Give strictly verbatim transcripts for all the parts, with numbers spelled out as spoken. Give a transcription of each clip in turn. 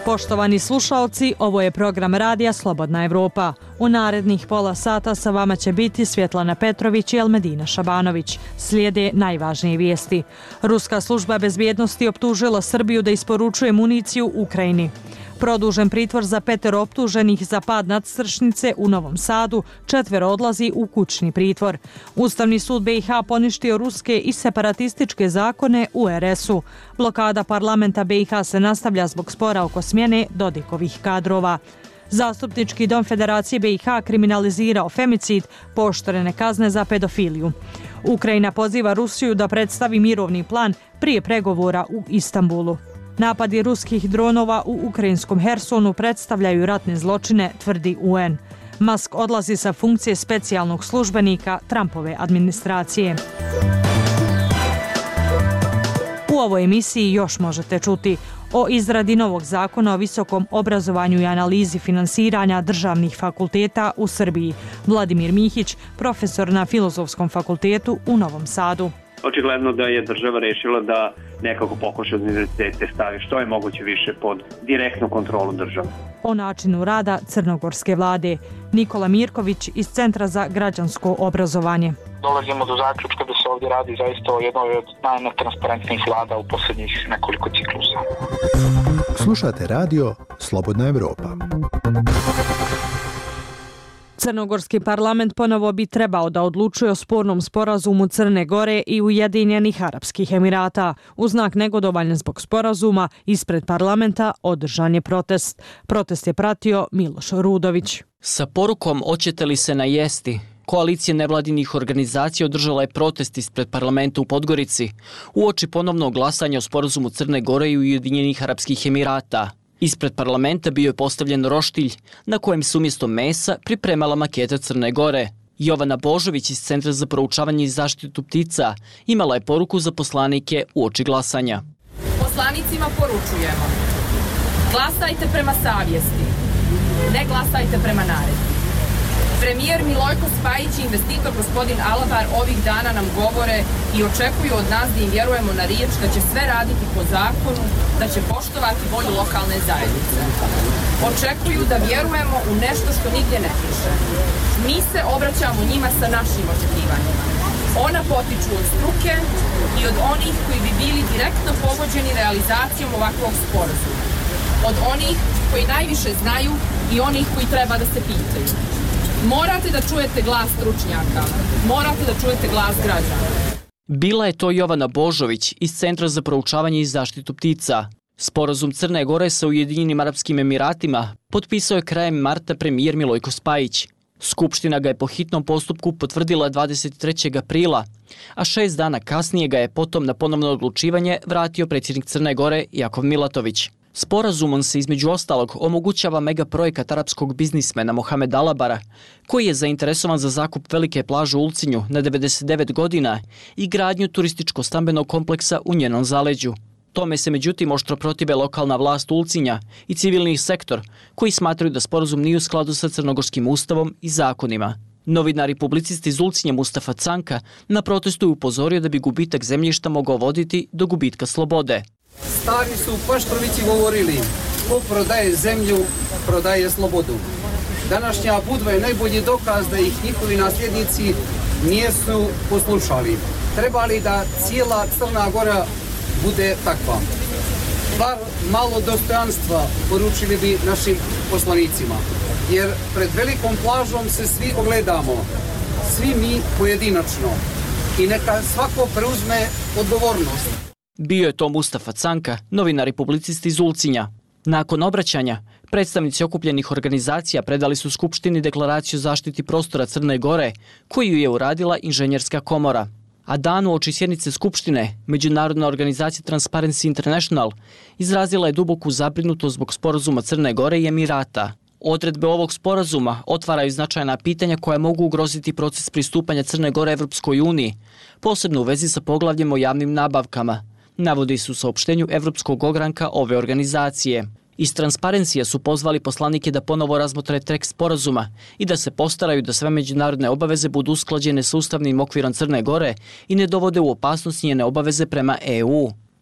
Poštovani slušalci, ovo je program radija Slobodna Evropa. U narednih pola sata sa vama će biti Svjetlana Petrović i Elmedina Šabanović. Slijede najvažnije vijesti. Ruska služba bezbjednosti optužila Srbiju da isporučuje municiju Ukrajini. Produžen pritvor za petero optuženih za pad nadstrešnice u Novom Sadu, četvero odlazi u kućni pritvor. Ustavni sud B i H poništio ruske i separatističke zakone u er es u. Blokada parlamenta B i H se nastavlja zbog spora oko smjene Dodikovih kadrova. Zastupnički dom Federacije B i H kriminalizirao femicid, pooštrene kazne za pedofiliju. Ukrajina poziva Rusiju da predstavi mirovni plan prije pregovora u Istanbulu. Napadi ruskih dronova u ukrajinskom Hersonu predstavljaju ratne zločine, tvrdi U N. Musk odlazi sa funkcije specijalnog službenika Trumpove administracije. U ovoj emisiji još možete čuti o izradi novog zakona o visokom obrazovanju i analizi finansiranja državnih fakulteta u Srbiji. Vladimir Mihić, profesor na Filozofskom fakultetu u Novom Sadu. Očigledno da je država rešila da nekako pokuša univerzitete stavi što je moguće više pod direktnu kontrolu države. O načinu rada crnogorske vlade. Nikola Mirković iz Centra za građansko obrazovanje. Dolazimo do zaključka da se ovdje radi zaista o jednoj od najnetransparentnijih vlada u posljednjih nekoliko ciklusa. Slušate radio Slobodna Evropa. Crnogorski parlament ponovo bi trebao da odlučuje o spornom sporazumu Crne Gore i Ujedinjenih Arapskih Emirata. U znak negodovanja zbog sporazuma, ispred parlamenta održan je protest. Protest je pratio Miloš Rudović. Sa porukom "Hoćete li se najesti?" Koalicija nevladinih organizacija održala je protest ispred parlamenta u Podgorici uoči ponovnog glasanja o sporazumu Crne Gore i Ujedinjenih Arapskih Emirata. Ispred parlamenta bio je postavljen roštilj na kojem se umjesto mesa pripremala maketa Crne Gore. Jovana Božović iz Centra za proučavanje i zaštitu ptica imala je poruku za poslanike uoči glasanja. Poslanicima poručujemo: glasajte prema savjesti, ne glasajte prema naredbi. Premijer Milojko Spajić i investitor gospodin Alabar ovih dana nam govore i očekuju od nas da im vjerujemo na riječ da će sve raditi po zakonu, da će poštovati volju lokalne zajednice. Očekuju da vjerujemo u nešto što nigdje ne piše. Mi se obraćamo njima sa našim očekivanjima. Ona potiču od struke i od onih koji bi bili direktno pogođeni realizacijom ovakvog sporazuma. Od onih koji najviše znaju i onih koji treba da se pitaju. Morate da čujete glas stručnjaka, morate da čujete glas građana. Bila je to Jovana Božović iz Centra za proučavanje i zaštitu ptica. Sporazum Crne Gore sa Ujedinjenim Arapskim Emiratima potpisao je krajem marta premijer Milojko Spajić. Skupština ga je po hitnom postupku potvrdila dvadeset trećeg aprila, a šest dana kasnije ga je potom na ponovno odlučivanje vratio predsjednik Crne Gore Jakov Milatović. Sporazumom se između ostalog omogućava megaprojekat arapskog biznismena Mohamed Alabara, koji je zainteresovan za zakup velike plaže u Ulcinju na devedeset devet godina i gradnju turističko-stambenog kompleksa u njenom zaleđu. Tome se međutim oštro protive lokalna vlast Ulcinja i civilni sektor, koji smatraju da sporazum nije u skladu sa crnogorskim ustavom i zakonima. Novinar i publicist iz Ulcinja Mustafa Canka na protestu je upozorio da bi gubitak zemljišta mogao voditi do gubitka slobode. Stari su Paštrovići govorili: ko prodaje zemlju, prodaje slobodu. Današnja Budva je najbolji dokaz da ih njihovi nasljednici nisu poslušali. Trebali da cijela Crna Gora bude takva. Bar malo dostojanstva poručili bi našim poslanicima, jer pred velikom plažom se svi ogledamo, svi mi pojedinačno, i neka svako preuzme odgovornost. Bio je to Mustafa Canka, novinar i publicist iz Ulcinja. Nakon obraćanja, predstavnici okupljenih organizacija predali su Skupštini deklaraciju o zaštiti prostora Crne Gore, koju je uradila Inženjerska komora. A dan uoči sjednice Skupštine, Međunarodna organizacija Transparency International izrazila je duboku zabrinutost zbog sporazuma Crne Gore i Emirata. Odredbe ovog sporazuma otvaraju značajna pitanja koja mogu ugroziti proces pristupanja Crne Gore Evropskoj uniji, posebno u vezi sa poglavljem o javnim nabavkama, navodi se u saopštenju Evropskog ogranka ove organizacije. Iz Transparencija su pozvali poslanike da ponovo razmotre tekst sporazuma i da se postaraju da sve međunarodne obaveze budu usklađene sa ustavnim okvirom Crne Gore i ne dovode u opasnost njene obaveze prema E U.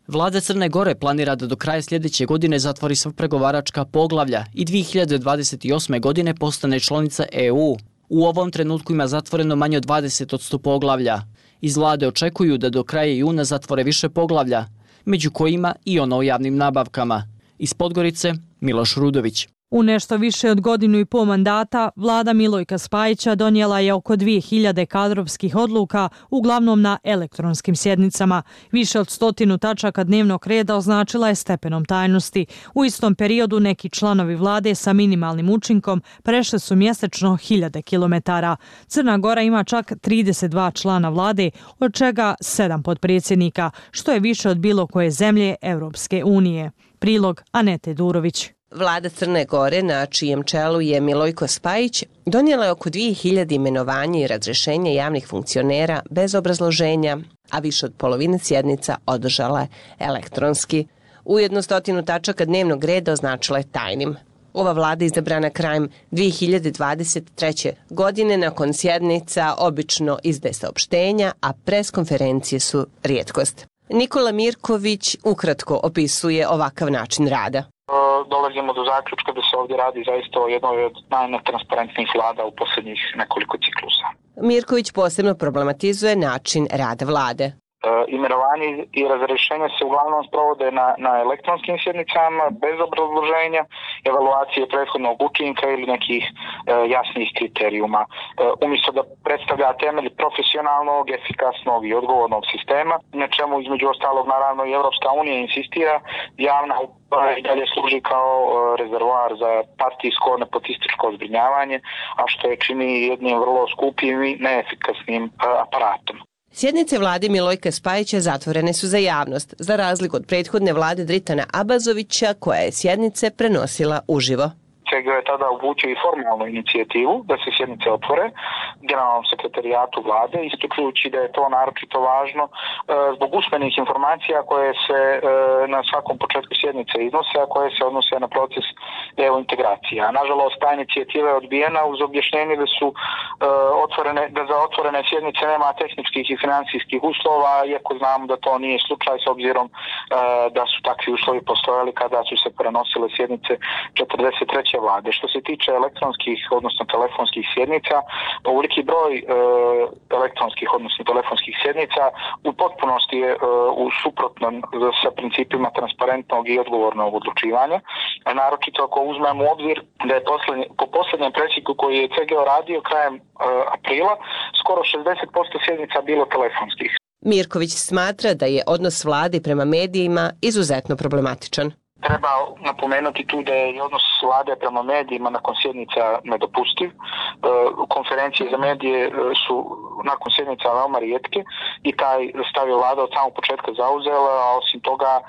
Vlada Crne Gore planira da do kraja sljedeće godine zatvori sva pregovaračka poglavlja i dvije hiljade dvadeset osme. godine postane članica E U. U ovom trenutku ima zatvoreno manje od dvadeset posto poglavlja. Iz vlade očekuju da do kraja juna zatvore više poglavlja, među kojima i ono o javnim nabavkama. Iz Podgorice, Miloš Rudović. U nešto više od godinu i pol mandata, vlada Milojka Spajića donijela je oko dvije hiljade kadrovskih odluka, uglavnom na elektronskim sjednicama. Više od stotinu tačaka dnevnog reda označila je stepenom tajnosti. U istom periodu neki članovi vlade sa minimalnim učinkom prešli su mjesečno hiljade kilometara. Crna Gora ima čak trideset dva člana vlade, od čega sedam potpredsjednika, što je više od bilo koje zemlje Evropske unije. Prilog Anete Durović. Vlada Crne Gore, na čijem čelu je Milojko Spajić, donijela je oko dvije hiljade imenovanja i razrješenja javnih funkcionera bez obrazloženja, a više od polovine sjednica održala je elektronski. Ujedno stotinu tačaka dnevnog reda označila je tajnim. Ova vlada izabrana krajem dvije hiljade dvadeset treće. godine nakon sjednica obično izdaje saopštenja, a preskonferencije su rijetkost. Nikola Mirković ukratko opisuje ovakav način rada. Dolazimo do zaključka da se ovdje radi zaista o jednoj od najnetransparentnijih vlada u posljednjih nekoliko ciklusa. Mirković posebno problematizuje način rada vlade. E, imenovanje i razrješenja se uglavnom sprovode na, na elektronskim sjednicama, bez obrazloženja, evaluacije prethodnog učinka ili nekih e, jasnih kriterijuma. E, umjesto da predstavlja temelj profesionalnog, efikasnog i odgovornog sistema, na čemu između ostalog naravno i Evropska unija insistira, javna i dalje služi kao rezervoar za partijsko, nepotističko zbrinjavanje, a što je čini jednim vrlo skupim i neefikasnim aparatom. Sjednice vlade Milojka Spajića zatvorene su za javnost, za razliku od prethodne vlade Dritana Abazovića, koja je sjednice prenosila uživo. C G O je tada upućio i formalnu inicijativu da se sjednice otvore generalnom sekretarijatu vlade, ističujući da je to naročito važno e, zbog usmenih informacija koje se e, na svakom početku sjednice iznose, a koje se odnose na proces E U integracija. Nažalost, ta inicijativa je odbijena uz objašnjenje da su e, otvorene, da za otvorene sjednice nema tehničkih i financijskih uslova, iako znamo da to nije slučaj s obzirom e, da su takvi uslovi postojali kada su se prenosile sjednice četrdeset treće vlade. Što se tiče elektronskih, odnosno telefonskih sjednica, ovoliki broj e, elektronskih, odnosno telefonskih sjednica u potpunosti je e, u suprotnom sa principima transparentnog i odgovornog odlučivanja. A naročito ako uzmemo u obzir da je poslednje, po posljednjem presjeku koji je C G O radio krajem e, aprila, skoro šezdeset posto sjednica bilo telefonskih. Mirković smatra da je odnos vlade prema medijima izuzetno problematičan. Treba napomenuti tu da je odnos vlade prema medijima nakon sjednica nedopustiv. E, konferencije za medije su nakon sjednica veoma rijetke i taj stav je vlada od samog početka zauzela, a osim toga e,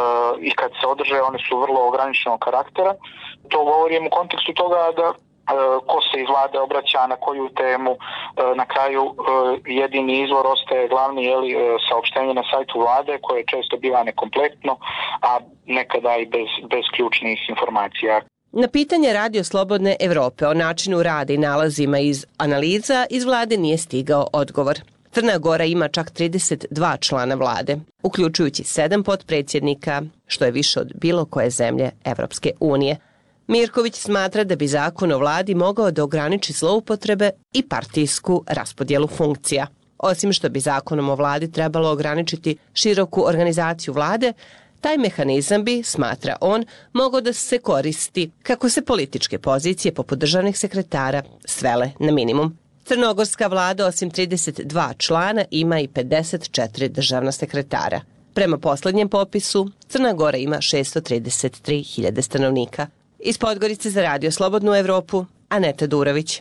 i kad se održe one su vrlo ograničenog karaktera. To govorim u kontekstu toga da ko se iz vlade obraća na koju temu, na kraju jedini izvor ostaje glavni jeli, saopštenje na sajtu vlade koje često biva nekompletno, a nekada i bez, bez ključnih informacija. Na pitanje Radio Slobodne Evrope o načinu rada i nalazima iz analiza iz vlade nije stigao odgovor. Crna Gora ima čak trideset dva člana vlade, uključujući sedam potpredsjednika, što je više od bilo koje zemlje Evropske unije. Mirković smatra da bi zakon o vladi mogao da ograniči zloupotrebe i partijsku raspodjelu funkcija. Osim što bi zakonom o vladi trebalo ograničiti široku organizaciju vlade, taj mehanizam bi, smatra on, mogao da se koristi kako se političke pozicije poput državnih sekretara svele na minimum. Crnogorska vlada osim trideset dva člana ima i pedeset četiri državna sekretara. Prema posljednjem popisu, Crna Gora ima šesto trideset tri hiljade stanovnika. Iz Podgorice za Radio Slobodnu Evropu, Aneta Durović.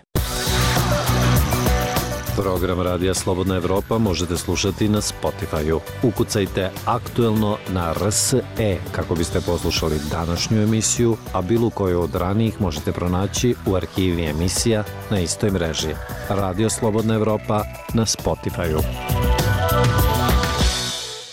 Program Radija Slobodna Evropa možete slušati na Spotify-u. Ukucajte aktuelno na R S E kako biste poslušali današnju emisiju, a bilo koju od ranijih možete pronaći u arhivi emisija na istoj mreži. Radio Slobodna Evropa na Spotify-u.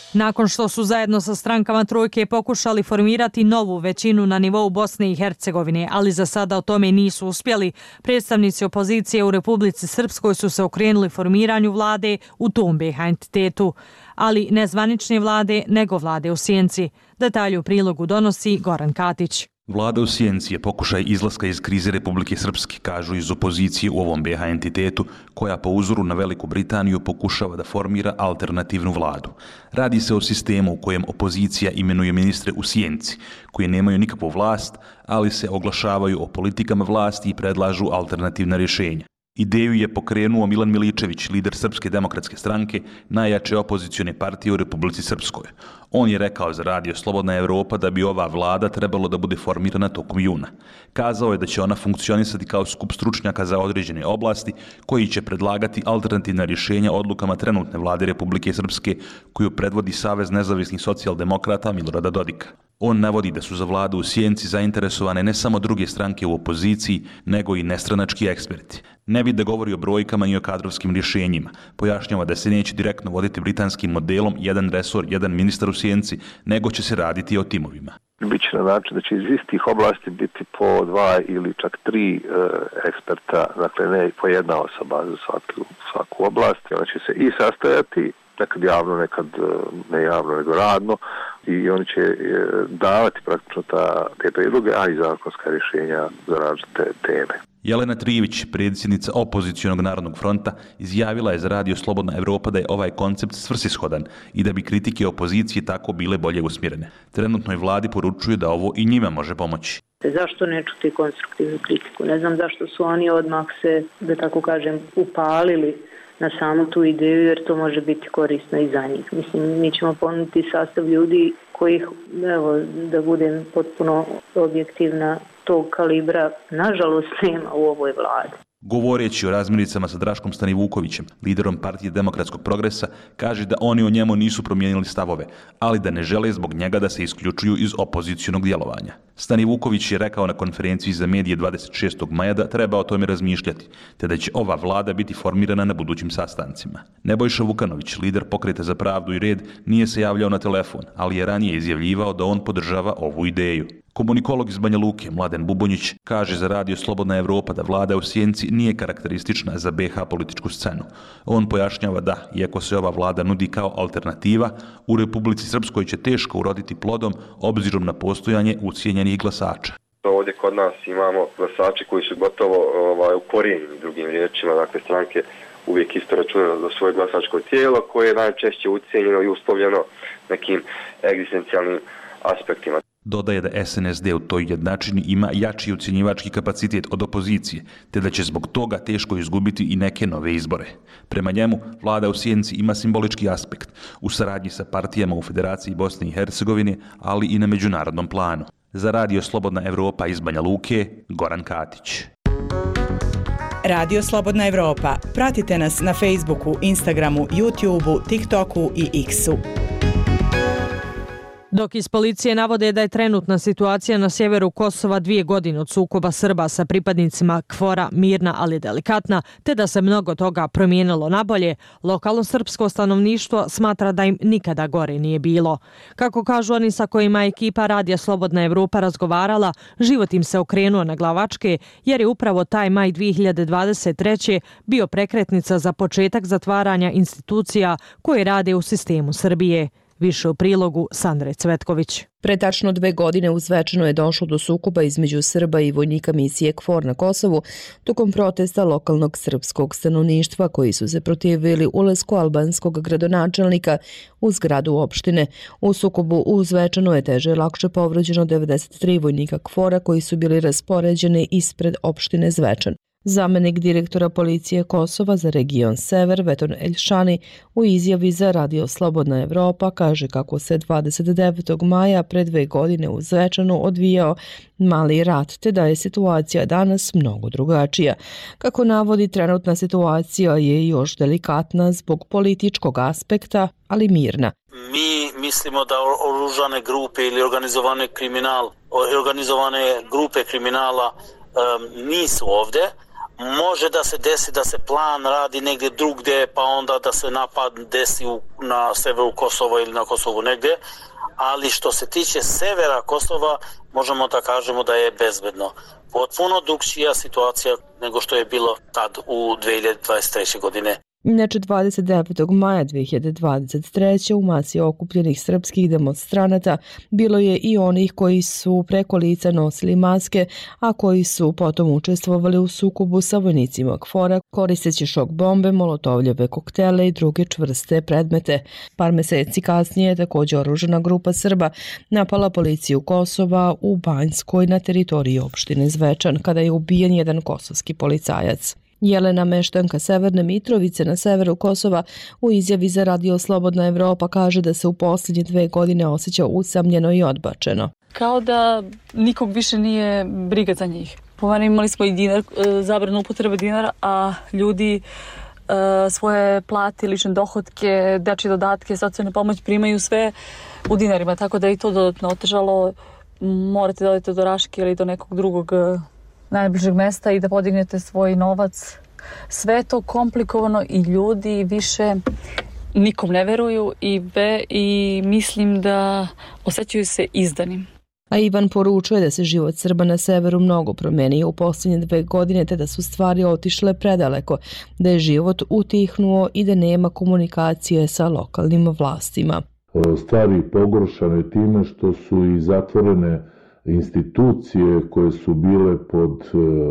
Nakon što su zajedno sa strankama Trojke pokušali formirati novu većinu na nivou Bosne i Hercegovine, ali za sada o tome nisu uspjeli, predstavnici opozicije u Republici Srpskoj su se okrenuli formiranju vlade u tom B H entitetu, ali ne zvanične vlade, nego vlade u sjenci. Detalje u prilogu donosi Goran Katić. Vlada u sjenci je pokušaj izlaska iz krize Republike Srpske, kažu iz opozicije u ovom B H entitetu, koja po uzoru na Veliku Britaniju pokušava da formira alternativnu vladu. Radi se o sistemu u kojem opozicija imenuje ministre u sjenci, koji nemaju nikakvu vlast, ali se oglašavaju o politikama vlasti i predlažu alternativna rješenja. Ideju je pokrenuo Milan Miličević, lider Srpske demokratske stranke, najjače opozicione partije u Republici Srpskoj. On je rekao za radio Slobodna Evropa da bi ova vlada trebalo da bude formirana tokom juna. Kazao je da će ona funkcionisati kao skup stručnjaka za određene oblasti koji će predlagati alternativna rješenja odlukama trenutne vlade Republike Srpske koju predvodi Savez nezavisnih socijaldemokrata Milorada Dodika. On navodi da su za vladu u sjenci zainteresovane ne samo druge stranke u opoziciji, nego i nestranački eksperti. Ne bi da govori o brojkama ni o kadrovskim rješenjima. Pojašnjava da se neće direktno voditi britanskim modelom jedan resor, jedan ministar u sjenci, nego će se raditi o timovima. Biće na način da će iz istih oblasti biti po dva ili čak tri e, eksperta, dakle ne po jedna osoba za svaku, svaku oblast. Ona će se i sastajati, nekad javno, nekad ne javno, nego radno, i oni će davati praktično ta, te predloge, a i zakonska rješenja za različite teme. Jelena Trijević, predsjednica opozicionog Narodnog fronta, izjavila je za radio Slobodna Evropa da je ovaj koncept svrsishodan i da bi kritike opozicije tako bile bolje usmjerene. Trenutnoj vladi poručuje da ovo i njima može pomoći. Zašto ne čuti konstruktivnu kritiku? Ne znam zašto su oni odmah se, da tako kažem, upalili na samu tu ideju, jer to može biti korisno i za njih. Mislim, mi ćemo ponuditi sastav ljudi kojih, evo, da budem potpuno objektivna, tog kalibra, nažalost, nema u ovoj vladi. Govoreći o razmiricama sa Draškom Stanivukovićem, liderom Partije demokratskog progresa, kaže da oni o njemu nisu promijenili stavove, ali da ne žele zbog njega da se isključuju iz opozicionog djelovanja. Stanivuković je rekao na konferenciji za medije dvadeset šestog maja da treba o tome razmišljati, te da će ova vlada biti formirana na budućim sastancima. Nebojša Vukanović, lider Pokreta za pravdu i red, nije se javljao na telefon, ali je ranije izjavljivao da on podržava ovu ideju. Komunikolog iz Banja Luke, Mladen Bubonjić, kaže za radio Slobodna Evropa da vlada u sjenci nije karakteristična za B H političku scenu. On pojašnjava da, iako se ova vlada nudi kao alternativa, u Republici Srpskoj će teško uroditi plodom obzirom na postojanje ucijenjenih glasača. Ovdje kod nas imamo glasače koji su gotovo ovaj, ukorijenjeni, drugim riječima, dakle stranke uvijek isto računaju za svoje glasačko tijelo koje je najčešće ucijenjeno i uslovljeno nekim egzistencijalnim aspektima. Dodaje da S N S D u toj jednačini ima jači ucjenjivački kapacitet od opozicije, te da će zbog toga teško izgubiti i neke nove izbore. Prema njemu, vlada u sjenci ima simbolički aspekt u saradnji sa partijama u Federaciji Bosne i Hercegovine, ali i na međunarodnom planu. Za radio Slobodna Evropa iz Banja Luke, Goran Katić. Radio Slobodna Evropa. Pratite nas na Facebooku, Instagramu, YouTubeu, TikToku i X-u. Dok iz policije navode da je trenutna situacija na sjeveru Kosova dvije godine od sukoba Srba sa pripadnicima KFOR-a mirna ali delikatna, te da se mnogo toga promijenilo nabolje, lokalno srpsko stanovništvo smatra da im nikada gore nije bilo. Kako kažu oni sa kojima je ekipa Radija Slobodna Evropa razgovarala, život im se okrenuo na glavačke, jer je upravo taj maj dvije hiljade dvadeset treće bio prekretnica za početak zatvaranja institucija koje rade u sistemu Srbije. Više u prilogu Sandre Cvetković. Pre tačno dve godine u Zvečanu je došlo do sukoba između Srba i vojnika misije KFOR na Kosovu tokom protesta lokalnog srpskog stanovništva koji su se protivili ulasku albanskog gradonačelnika u zgradu opštine. U sukobu u Zvečanu je teže lakše povređeno devedeset tri vojnika KFOR-a koji su bili raspoređeni ispred opštine Zvečan. Zamenik direktora policije Kosova za region Sever, Veton Elšani, u izjavi za Radio Slobodna Evropa kaže kako se dvadeset devetog maja pre dve godine u Zvečanu odvijao mali rat, te da je situacija danas mnogo drugačija. Kako navodi, trenutna situacija je još delikatna zbog političkog aspekta, ali mirna. Mi mislimo da oružane grupe ili organizovane kriminal, organizovane grupe kriminala um, nisu ovdje, Može da se desi da se plan radi negdje drugdje, pa onda da se napad desi u, na severu Kosova ili na Kosovu negdje, ali što se tiče severa Kosova, možemo da kažemo da je bezbedno. Potpuno drugčija situacija nego što je bilo tad u dve hiljade dvadeset treće. godine. Inače, dvadeset devetog maja dve hiljade dvadeset treće. u masi okupljenih srpskih demonstranata bilo je i onih koji su preko lica nosili maske, a koji su potom učestvovali u sukobu sa vojnicima KFOR-a koristeći šok bombe, molotovljeve koktele i druge čvrste predmete. Par meseci kasnije je također oružana grupa Srba napala policiju Kosova u Banjskoj na teritoriji opštine Zvečan, kada je ubijen jedan kosovski policajac. Jelena Meštanka Severne Mitrovice na severu Kosova u izjavi za Radio Slobodna Evropa kaže da se u posljednje dve godine osjeća usamljeno i odbačeno. Kao da nikog više nije briga za njih. Po mene imali smo i dinar, zabranu upotrebe dinara, a ljudi svoje plate, lične dohotke, dečje dodatke, socijalne pomoć primaju sve u dinarima, tako da je i to dodatno otežalo. Morate da odete do Raške ili do nekog drugog najbližeg mesta i da podignete svoj novac. Sve je to komplikovano i ljudi više nikom ne veruju i, be, i mislim da osjećaju se izdanim. A Ivan poručuje da se život Srba na severu mnogo promenio u posljednje dve godine, te da su stvari otišle predaleko, da je život utihnuo i da nema komunikacije sa lokalnim vlastima. Stvari pogoršane time što su i zatvorene institucije koje su bile pod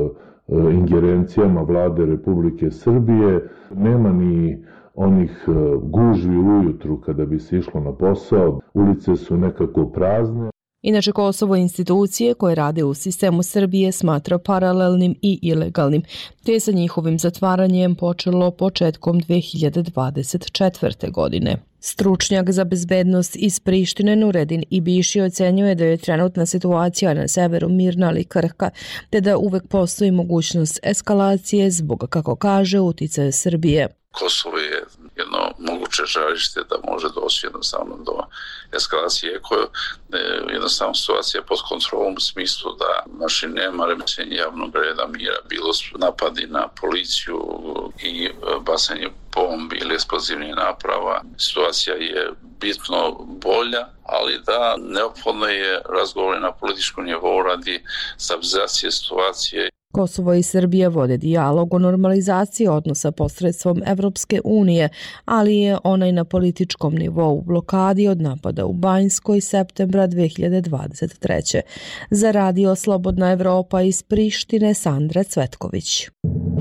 ingerencijama vlade Republike Srbije. Nema ni onih gužvi ujutru kada bi se išlo na posao. Ulice su nekako prazne. Inače, Kosovo institucije koje rade u sistemu Srbije smatra paralelnim i ilegalnim, te je sa njihovim zatvaranjem počelo početkom dve hiljade dvadeset četvrte. godine. Stručnjak za bezbednost iz Prištine Nuredin Ibiši ocenjuje da je trenutna situacija na severu mirna ali krhka, te da uvek postoji mogućnost eskalacije zbog, kako kaže, uticaja Srbije. Kosovo je jedno moguće žarište da može doći jednostavno do eskalacije koja je jednostavno situacija pod kontrolom u smislu da znači nema remećenja javnog reda mira, bilo su napadi na policiju i bacanje bombi ili eksplozivnih naprava. Situacija je bitno bolja, ali da neophodno je razgovor na političkom nivou radi stabilizacije situacije. Kosovo i Srbija vode dijalog o normalizaciji odnosa posredstvom Evropske unije, ali je onaj na političkom nivou u blokadi od napada u Banjskoj septembra dve hiljade dvadeset treće. Za Radio Slobodna Evropa iz Prištine, Sandra Cvetković.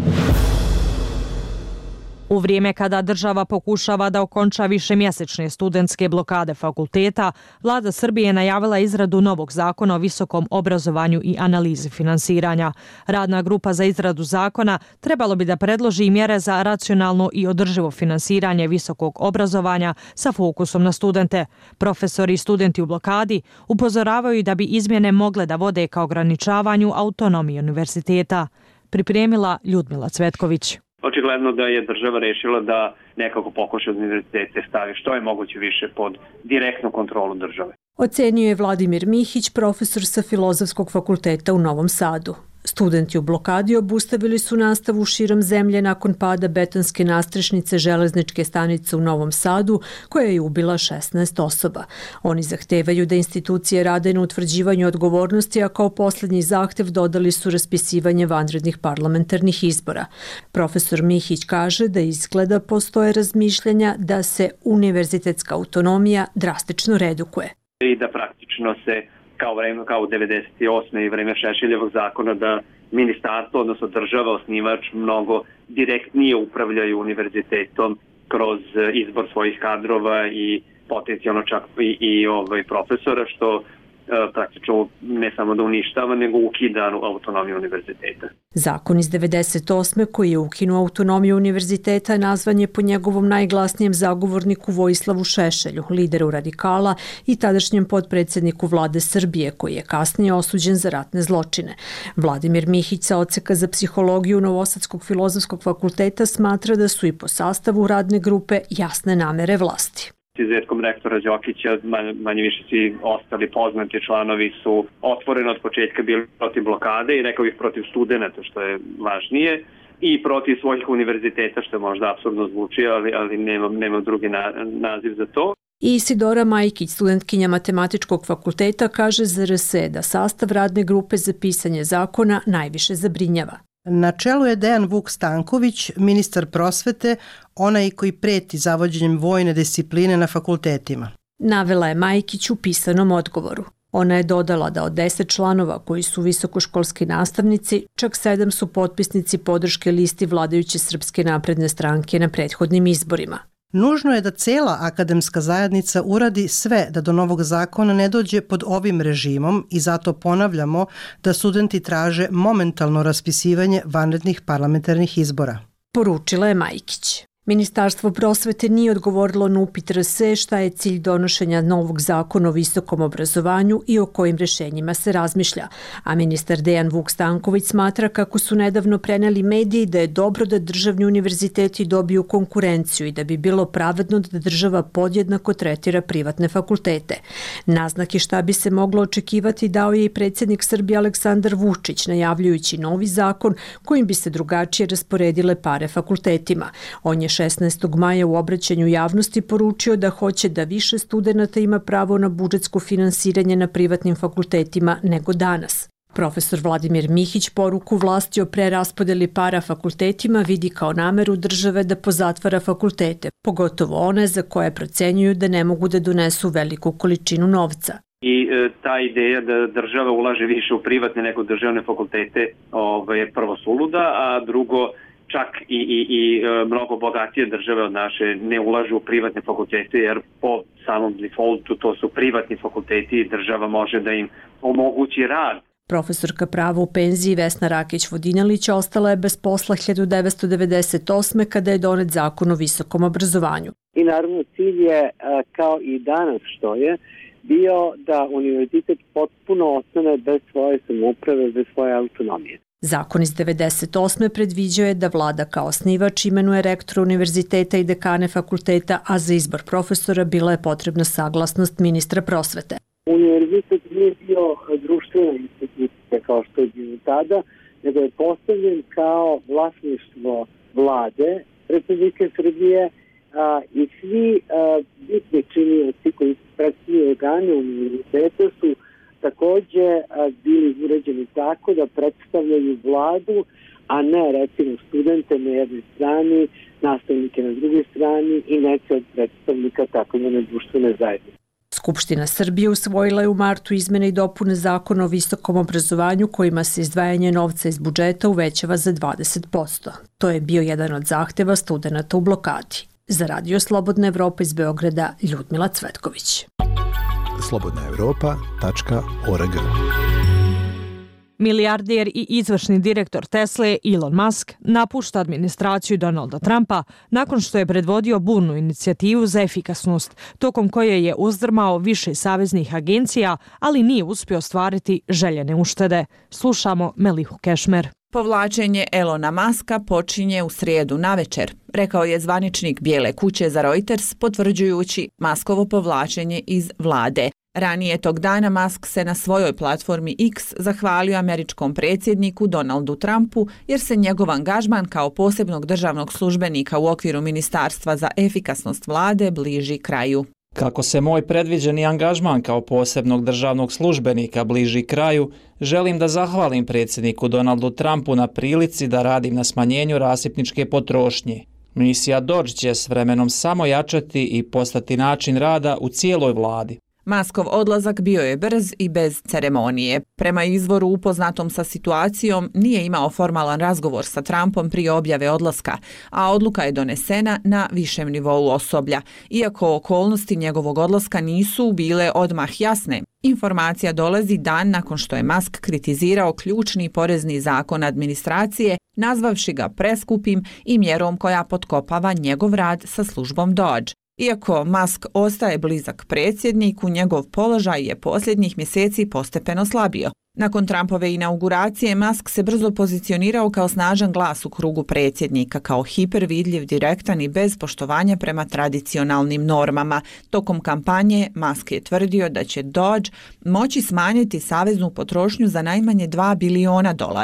U vrijeme kada država pokušava da okonča višemjesečne studentske blokade fakulteta, vlada Srbije je najavila izradu novog zakona o visokom obrazovanju i analizi finansiranja. Radna grupa za izradu zakona trebalo bi da predloži i mjere za racionalno i održivo finansiranje visokog obrazovanja sa fokusom na studente. Profesori i studenti u blokadi upozoravaju da bi izmjene mogle da vode ka ograničavanju autonomije univerziteta. Pripremila Ljudmila Cvetković. Očigledno da je država rešila da nekako pokuša univerzitete stavi što je moguće više pod direktnu kontrolu države. Ocenio je Vladimir Mihić, profesor sa Filozofskog fakulteta u Novom Sadu. Studenti u blokadi obustavili su nastavu širom zemlje nakon pada betonske nastrešnice železničke stanice u Novom Sadu, koja je ubila šesnaest osoba. Oni zahtevaju da institucije rade na utvrđivanju odgovornosti, a kao posljednji zahtev dodali su raspisivanje vanrednih parlamentarnih izbora. Profesor Mihić kaže da izgleda postoje razmišljanja da se univerzitetska autonomija drastično redukuje. I da praktično se kao vreme, kao u devedeset osme i vreme Šešeljevog zakona da ministarstvo, odnosno država, osnivač, mnogo direktnije upravljaju univerzitetom kroz izbor svojih kadrova i potencijalno čak i, i ovaj, profesora, što praktično ne samo da uništava, nego ukida autonomiju univerziteta. Zakon iz devedeset osme koji je ukinuo autonomiju univerziteta nazvan je po njegovom najglasnijem zagovorniku Vojislavu Šešelju, lideru radikala i tadašnjem potpredsjedniku vlade Srbije, koji je kasnije osuđen za ratne zločine. Vladimir Mihić sa odseka za psihologiju Novosadskog filozofskog fakulteta smatra da su i po sastavu radne grupe jasne namere vlasti. Izuzetkom rektora Đokića, manje više svi ostali poznati članovi su otvoreno od početka bili protiv blokade i rekao bih protiv studenta, što je važnije. i protiv svojih univerziteta, što možda apsurdno zvuči, ali, ali nemam, nemam drugi na, naziv za to. I Isidora Majkić, studentkinja Matematičkog fakulteta, kaže za R S E da sastav radne grupe za pisanje zakona najviše zabrinjava. Na čelu je Dejan Vuk Stanković, ministar prosvete, onaj koji preti zavođenjem vojne discipline na fakultetima. Navela je Majkić u pisanom odgovoru. Ona je dodala da od deset članova koji su visokoškolski nastavnici, čak sedam su potpisnici podrške listi vladajuće Srpske napredne stranke na prethodnim izborima. Nužno je da cela akademska zajednica uradi sve da do novog zakona ne dođe pod ovim režimom i zato ponavljamo da studenti traže momentalno raspisivanje vanrednih parlamentarnih izbora. Poručila je Majkić. Ministarstvo prosvete nije odgovorilo na upit R S E šta je cilj donošenja novog zakona o visokom obrazovanju i o kojim rešenjima se razmišlja, a ministar Dejan Vuk Stanković smatra kako su nedavno preneli mediji da je dobro da državni univerziteti dobiju konkurenciju i da bi bilo pravedno da država podjednako tretira privatne fakultete. Naznake šta bi se moglo očekivati dao je i predsjednik Srbije Aleksandar Vučić, najavljujući novi zakon kojim bi se drugačije rasporedile pare fakultetima. On je šesnaestog maja u obraćanju javnosti poručio da hoće da više studenata ima pravo na budžetsko finansiranje na privatnim fakultetima nego danas. Profesor Vladimir Mihić poruku vlasti o preraspodeli para fakultetima vidi kao nameru države da pozatvara fakultete, pogotovo one za koje procenjuju da ne mogu da donesu veliku količinu novca. I e, ta ideja da država ulaže više u privatne nego državne fakultete ovaj, je prvo suluda, a drugo čak i, i, i e, mnogo bogatije države od naše ne ulažu u privatne fakultete jer po samom defaultu to su privatni fakulteti i država može da im omogući rad. Profesorka prava u penziji Vesna Rakić-Vodinjalić ostala je bez posla hiljadu devetsto devedeset osme kada je donet zakon o visokom obrazovanju. I naravno cilj je, kao i danas što je, bio da univerzitet potpuno ostane bez svoje samouprave, bez svoje autonomije. Zakon iz devedeset osme predviđao je da vlada kao osnivač imenuje rektora univerziteta i dekane fakulteta, a za izbor profesora bila je potrebna saglasnost ministra prosvete. Univerzitet nije bio društvena institucija kao što je bio tada, nego je postavljen kao vlasništvo vlade Republike Srbije a, i svi a, bitni činioci koji predstavljaju organe univerziteta su takođe bili uređeni tako da predstavljaju vladu, a ne recimo studente na jednoj strani, nastavnike na drugoj strani i neke od predstavnika takozvane društvene zajednice. Skupština Srbije usvojila je u martu izmene i dopune zakona o visokom obrazovanju kojima se izdvajanje novca iz budžeta uvećava za dvadeset posto. To je bio jedan od zahteva studenata u blokadi. Za Radio Slobodna Evropa iz Beograda, Ljudmila Cvetković. slobodna evropa tačka org. Milijarder i izvršni direktor Tesle Elon Musk napušta administraciju Donalda Trumpa nakon što je predvodio burnu inicijativu za efikasnost, tokom koje je uzdrmao više saveznih agencija, ali nije uspio ostvariti željene uštede. Slušamo Melihu Kešmer. Povlačenje Elona Muska počinje u srijedu navečer, rekao je zvaničnik Bijele kuće za Reuters, potvrđujući Muskovo povlačenje iz vlade. Ranije tog dana Musk se na svojoj platformi X zahvalio američkom predsjedniku Donaldu Trumpu jer se njegov angažman kao posebnog državnog službenika u okviru Ministarstva za efikasnost vlade bliži kraju. Kako se moj predviđeni angažman kao posebnog državnog službenika bliži kraju, želim da zahvalim predsjedniku Donaldu Trumpu na prilici da radim na smanjenju rasipničke potrošnje. Misija Dodge će s vremenom samo jačati i postati način rada u cijeloj vladi. Muskov odlazak bio je brz i bez ceremonije. Prema izvoru upoznatom sa situacijom, nije imao formalan razgovor sa Trumpom prije objave odlaska, a odluka je donesena na višem nivou osoblja. Iako okolnosti njegovog odlaska nisu bile odmah jasne, informacija dolazi dan nakon što je Musk kritizirao ključni porezni zakon administracije, nazvavši ga preskupim i mjerom koja potkopava njegov rad sa službom Dodge. Iako Musk ostaje blizak predsjedniku, njegov položaj je posljednjih mjeseci postepeno slabio. Nakon Trumpove inauguracije, Musk se brzo pozicionirao kao snažan glas u krugu predsjednika, kao hipervidljiv, direktan i bez poštovanja prema tradicionalnim normama. Tokom kampanje, Musk je tvrdio da će Dodge moći smanjiti saveznu potrošnju za najmanje dva biliona dolara.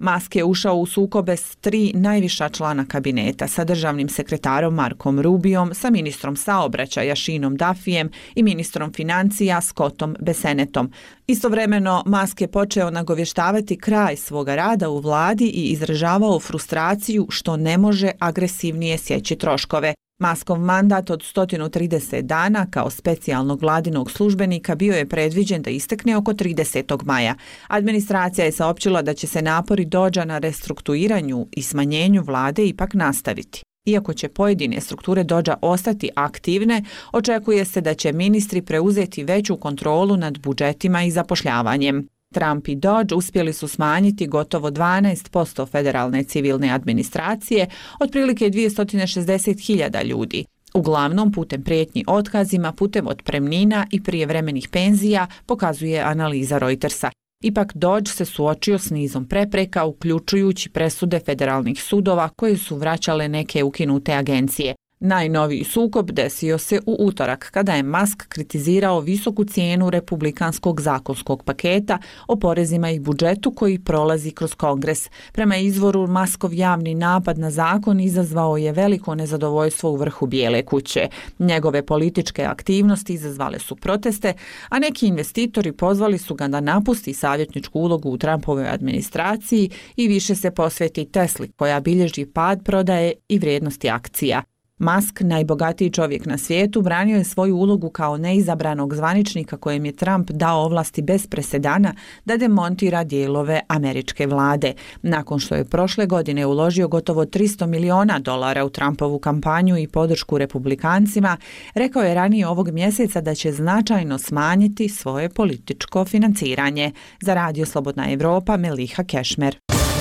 Musk je ušao u sukobe s tri najviša člana kabineta, sa državnim sekretarom Markom Rubiom, sa ministrom saobraćaja Seanom Duffijem i ministrom financija Scottom Bessenettom. Istovremeno, Musk je počeo nagovještavati kraj svoga rada u vladi i izražavao frustraciju što ne može agresivnije sjeći troškove. Muskov mandat od sto trideset dana kao specijalnog vladinog službenika bio je predviđen da istekne oko tridesetog maja. Administracija je saopćila da će se napori Dodgea na restrukturiranju i smanjenju vlade ipak nastaviti. Iako će pojedine strukture Dodgea ostati aktivne, očekuje se da će ministri preuzeti veću kontrolu nad budžetima i zapošljavanjem. Trump i Dodge uspjeli su smanjiti gotovo dvanaest posto federalne civilne administracije, otprilike dvjesto šezdeset hiljada ljudi. Uglavnom putem prijetnji otkazima, putem otpremnina i prijevremenih penzija, pokazuje analiza Reutersa. Ipak Dodge se suočio s nizom prepreka, uključujući presude federalnih sudova koje su vraćale neke ukinute agencije. Najnoviji sukob desio se u utorak kada je Musk kritizirao visoku cijenu republikanskog zakonskog paketa o porezima i budžetu koji prolazi kroz Kongres. Prema izvoru, Muskov javni napad na zakon izazvao je veliko nezadovoljstvo u vrhu Bijele kuće. Njegove političke aktivnosti izazvale su proteste, a neki investitori pozvali su ga da napusti savjetničku ulogu u Trumpovoj administraciji i više se posveti Tesli, koja bilježi pad prodaje i vrijednosti akcija. Musk, najbogatiji čovjek na svijetu, branio je svoju ulogu kao neizabranog zvaničnika kojem je Trump dao ovlasti bez presedana da demontira dijelove američke vlade. Nakon što je prošle godine uložio gotovo tristo miliona dolara u Trumpovu kampanju i podršku republikancima, rekao je ranije ovog mjeseca da će značajno smanjiti svoje političko financiranje. Za Radio Slobodna Evropa, Meliha Kešmer.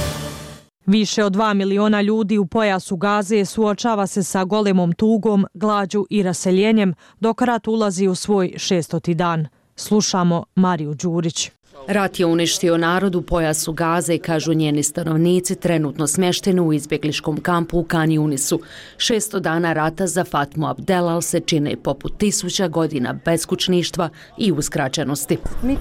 Više od dva miliona ljudi u pojasu Gaze suočava se sa golemom tugom, glađu i raseljenjem, dok rat ulazi u svoj šestoti dan. Slušamo Mariju Đurić. Rat je uništio narod u pojasu Gaze, kažu njeni stanovnici, trenutno smješteni u izbjegliškom kampu u Kan Yunisu. Šesto dana rata za Fatmu Abdelal se čine poput tisuća godina beskućništva i uskraćenosti.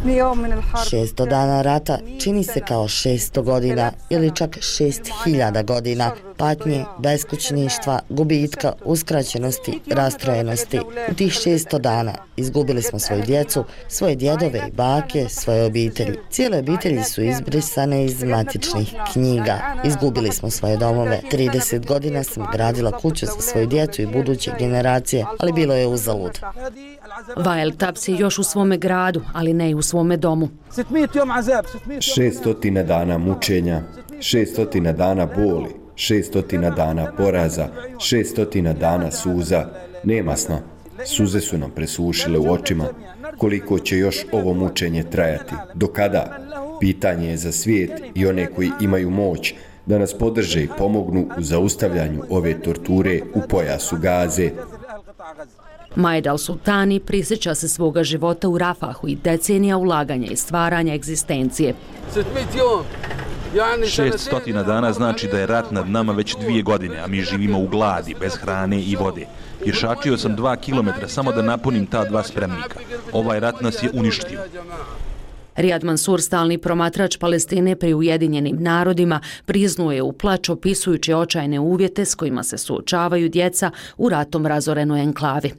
Šesto dana rata čini se kao šesto godina ili čak šest hiljada godina patnje, beskućništva, gubitka, uskraćenosti, rastrojenosti. U tih šesto dana izgubili smo svoju djecu, svoje djedove i bake, svoje obitelji. Cijele obitelji su izbrisane iz matičnih knjiga. Izgubili smo svoje domove. trideset godina sam gradila kuću za svoju djecu i buduće generacije, ali bilo je uzalud. Vael Taps je još u svome gradu, ali ne i u svome domu. Šestotina dana mučenja, šestotina dana boli, šestotina dana poraza, šestotina dana suza. Nema sna. Suze su nam presušile u očima. Koliko će još ovo mučenje trajati? Do kada? Pitanje je za svijet i one koji imaju moć da nas podrže i pomognu u zaustavljanju ove torture u pojasu Gaze. Majed al-Sultani prisjeća se svoga života u Rafahu i decenija ulaganja i stvaranja egzistencije. Šest stotina dana znači da je rat nad nama već dvije godine, a mi živimo u gladi, bez hrane i vode. Pješačio sam dva kilometra samo da napunim ta dva spremnika. Ovaj rat nas je uništio. Riyad Mansour, stalni promatrač Palestine pri Ujedinjenim narodima, priznuje u plač opisujući očajne uvjete s kojima se suočavaju djeca u ratom razorenoj enklavi.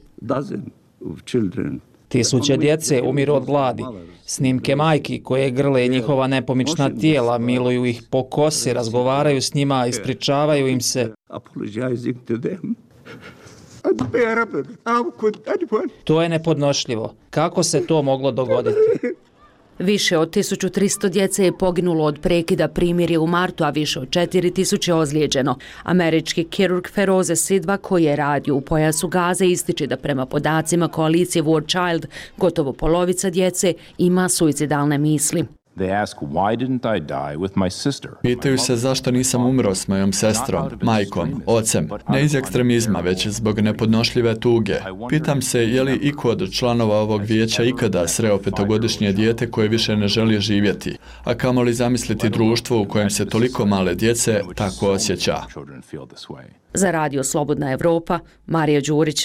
Tisuće djece umiru od gladi. Snimke majki koje grle njihova nepomična tijela, miluju ih po kosi, razgovaraju s njima, ispričavaju im se. To je nepodnošljivo. Kako se to moglo dogoditi? Više od tisuću tristo djece je poginulo od prekida primirja u martu, a više od četiri tisuće ozlijeđeno. Američki kirurg Feroze Sidva, koji je radio u pojasu Gaze, ističe da prema podacima koalicije War Child gotovo polovica djece ima suicidalne misli. Pitaju se zašto nisam umro s mojom sestrom, majkom, ocem, ne iz ekstremizma, već zbog nepodnošljive tuge. Pitam se je li iko od članova ovog vijeća ikada sreo petogodišnje dijete koje više ne želi živjeti, a kamoli zamisliti društvo u kojem se toliko male djece tako osjeća. Za Radio Slobodna Evropa, Marija Đurić.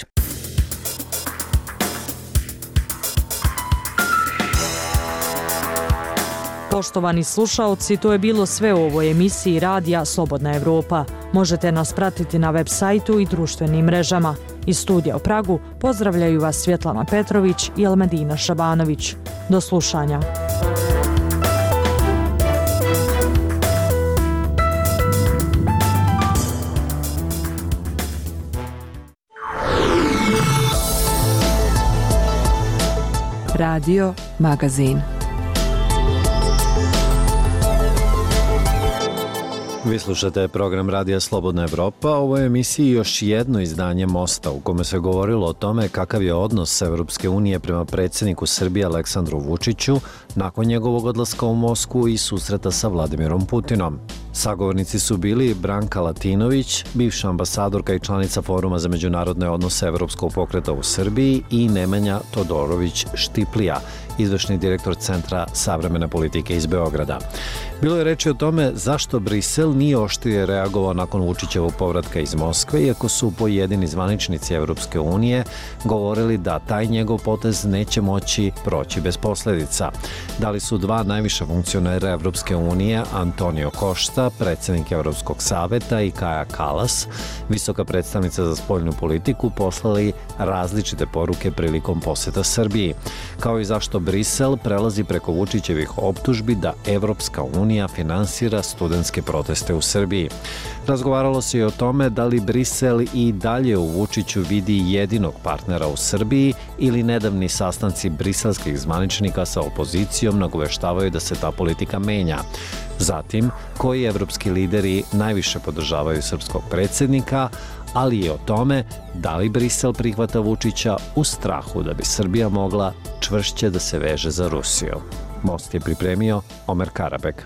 Poštovani slušaoci, to je bilo sve u ovoj emisiji radija Slobodna Evropa. Možete nas pratiti na web sajtu i društvenim mrežama. Iz studija u Pragu pozdravljaju vas Svjetlana Petrović i Elmedina Šabanović. Do slušanja. Radio Magazin. Vi slušate program Radija Slobodna Evropa. Ovo je emisiji još jedno izdanje Mosta u kome se govorilo o tome kakav je odnos Evropske unije prema predsjedniku Srbije Aleksandru Vučiću nakon njegovog odlaska u Moskvu i susreta sa Vladimirom Putinom. Sagovornici su bili Branka Latinović, bivša ambasadorka i članica Foruma za međunarodne odnose Evropskog pokreta u Srbiji, i Nemanja Todorović Štiplija, izvršni direktor Centra savremene politike iz Beograda. Bilo je reči o tome zašto Brisel nije oštrije reagovao nakon Vučićevog povratka iz Moskve, iako su pojedini zvaničnici Evropske unije govorili da taj njegov potez neće moći proći bez posljedica. Da li su dva najviša funkcionera Evropske unije, Antonio Costa, predsjednik Evropskog saveta, i Kaja Kallas, visoka predstavnica za spoljnu politiku, poslali različite poruke prilikom posjeta Srbiji, kao i zašto Brisel prelazi preko Vučićevih optužbi da Evropska unija finansira studentske proteste u Srbiji. Razgovaralo se i o tome da li Brisel i dalje u Vučiću vidi jedinog partnera u Srbiji ili nedavni sastanci briselskih zvaničnika sa opozicijom nagoveštavaju da se ta politika menja. Zatim, koji evropski lideri najviše podržavaju srpskog predsjednika, ali i o tome da li Brisel prihvata Vučića u strahu da bi Srbija mogla čvršće da se veže za Rusiju. Most je pripremio Omer Karabek.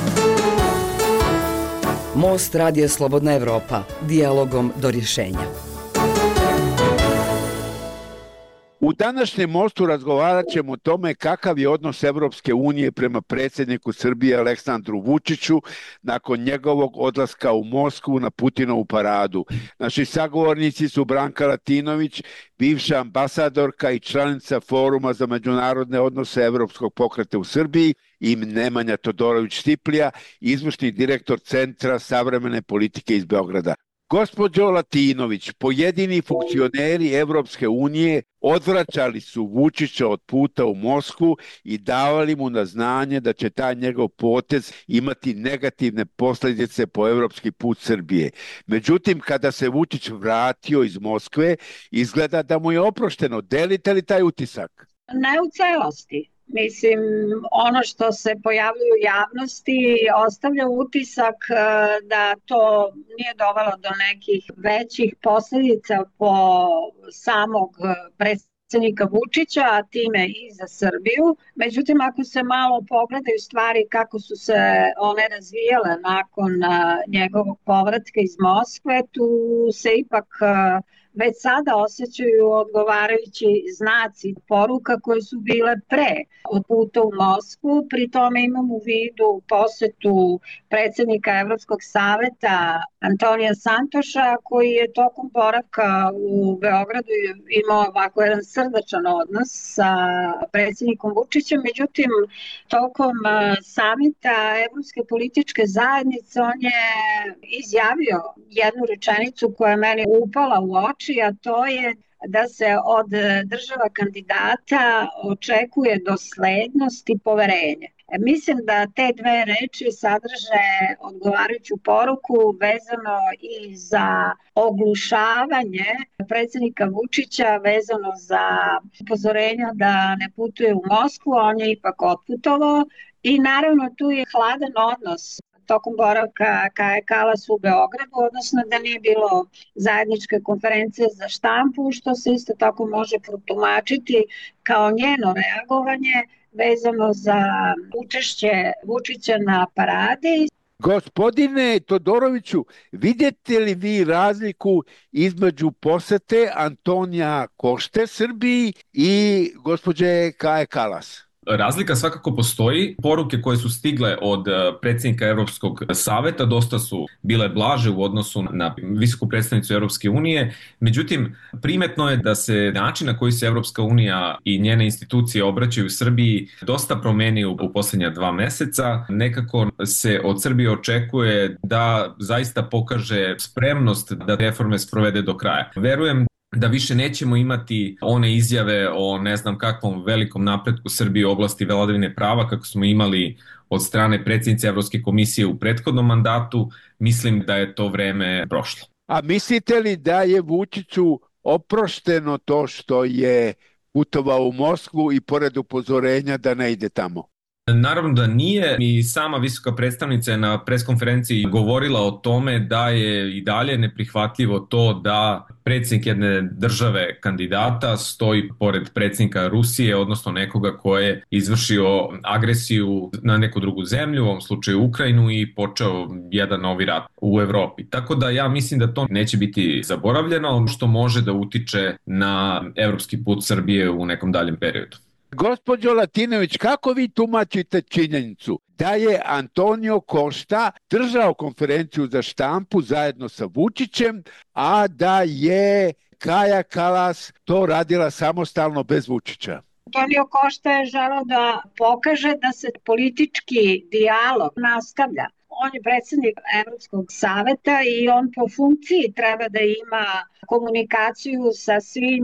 Most Radio Slobodna Evropa. Dijalogom do rješenja. U današnjem Mostu razgovarat ćemo o tome kakav je odnos Evropske unije prema predsjedniku Srbije Aleksandru Vučiću nakon njegovog odlaska u Moskvu na Putinovu paradu. Naši sagovornici su Branka Latinović, bivša ambasadorka i članica Foruma za međunarodne odnose Evropskog pokreta u Srbiji, i Nemanja Todorović Štiplija, izvršni direktor Centra savremene politike iz Beograda. Gospođo Latinović, pojedini funkcioneri Evropske unije odvraćali su Vučića od puta u Moskvu i davali mu na znanje da će taj njegov potez imati negativne posljedice po evropski put Srbije. Međutim, kada se Vučić vratio iz Moskve, izgleda da mu je oprošteno. Delite li taj utisak? Ne u celosti. Mislim, ono što se pojavljuje u javnosti ostavlja utisak da to nije dovelo do nekih većih posljedica po samog predsjednika Vučića, a time i za Srbiju. Međutim, ako se malo pogledaju stvari kako su se one razvijele nakon njegovog povratka iz Moskve, tu se ipak već sada osjećaju odgovarajući znaci poruka koje su bile pre od puta u Moskvu. Pri tome imam u vidu posjetu predsjednika Evropskog saveta Antonija Santoša, koji je tokom boravka u Beogradu imao ovako jedan srdačan odnos sa predsjednikom Vučićem. Međutim, tokom samita Evropske političke zajednice on je izjavio jednu rečenicu koja je meni upala u oči, a to je da se od država kandidata očekuje doslednost i poverenje. Mislim da te dve reči sadrže odgovarajuću poruku vezano i za oglušavanje predsjednika Vučića, vezano za upozorenja da ne putuje u Moskvu, on je ipak otputovao, i naravno tu je hladan odnos tokom boravka Kaje Kallas u Beogradu, odnosno da nije bilo zajedničke konferencije za štampu, što se isto tako može protumačiti kao njeno reagovanje vezano za učešće Vučića na paradi. Gospodine Todoroviću, vidite li vi razliku između posete Antonija Košte Srbiji i gospođe Kaje Kallas? Razlika svakako postoji. Poruke koje su stigle od predsjednika Europskog saveta dosta su bile blaže u odnosu na visoku predstavnicu Europske unije. Međutim, primetno je da se način na koji se Europska unija i njene institucije obraćaju Srbiji dosta promenio u posljednja dva meseca. Nekako se od Srbije očekuje da zaista pokaže spremnost da reforme sprovede do kraja. Verujem da više nećemo imati one izjave o ne znam kakvom velikom napretku Srbije u oblasti vladavine prava kako smo imali od strane predsjednice Evropske komisije u prethodnom mandatu. Mislim da je to vreme prošlo. A mislite li da je Vučiću oprošteno to što je putovao u Moskvu i pored upozorenja da ne ide tamo? Naravno da nije. I sama visoka predstavnica je na preskonferenciji govorila o tome da je i dalje neprihvatljivo to da predsjednik jedne države kandidata stoji pored predsjednika Rusije, odnosno nekoga ko je izvršio agresiju na neku drugu zemlju, u ovom slučaju Ukrajinu, i počeo jedan novi rat u Evropi. Tako da ja mislim da to neće biti zaboravljeno, što može da utiče na evropski put Srbije u nekom daljem periodu. Gospođo Latinović, kako vi tumačite činjenicu da je Antonio Costa držao konferenciju za štampu zajedno sa Vučićem, a da je Kaja Kallas to radila samostalno bez Vučića? Antonio Costa je želeo da pokaže da se politički dijalog nastavlja. On je predsjednik Evropskog saveta i on po funkciji treba da ima komunikaciju sa svim,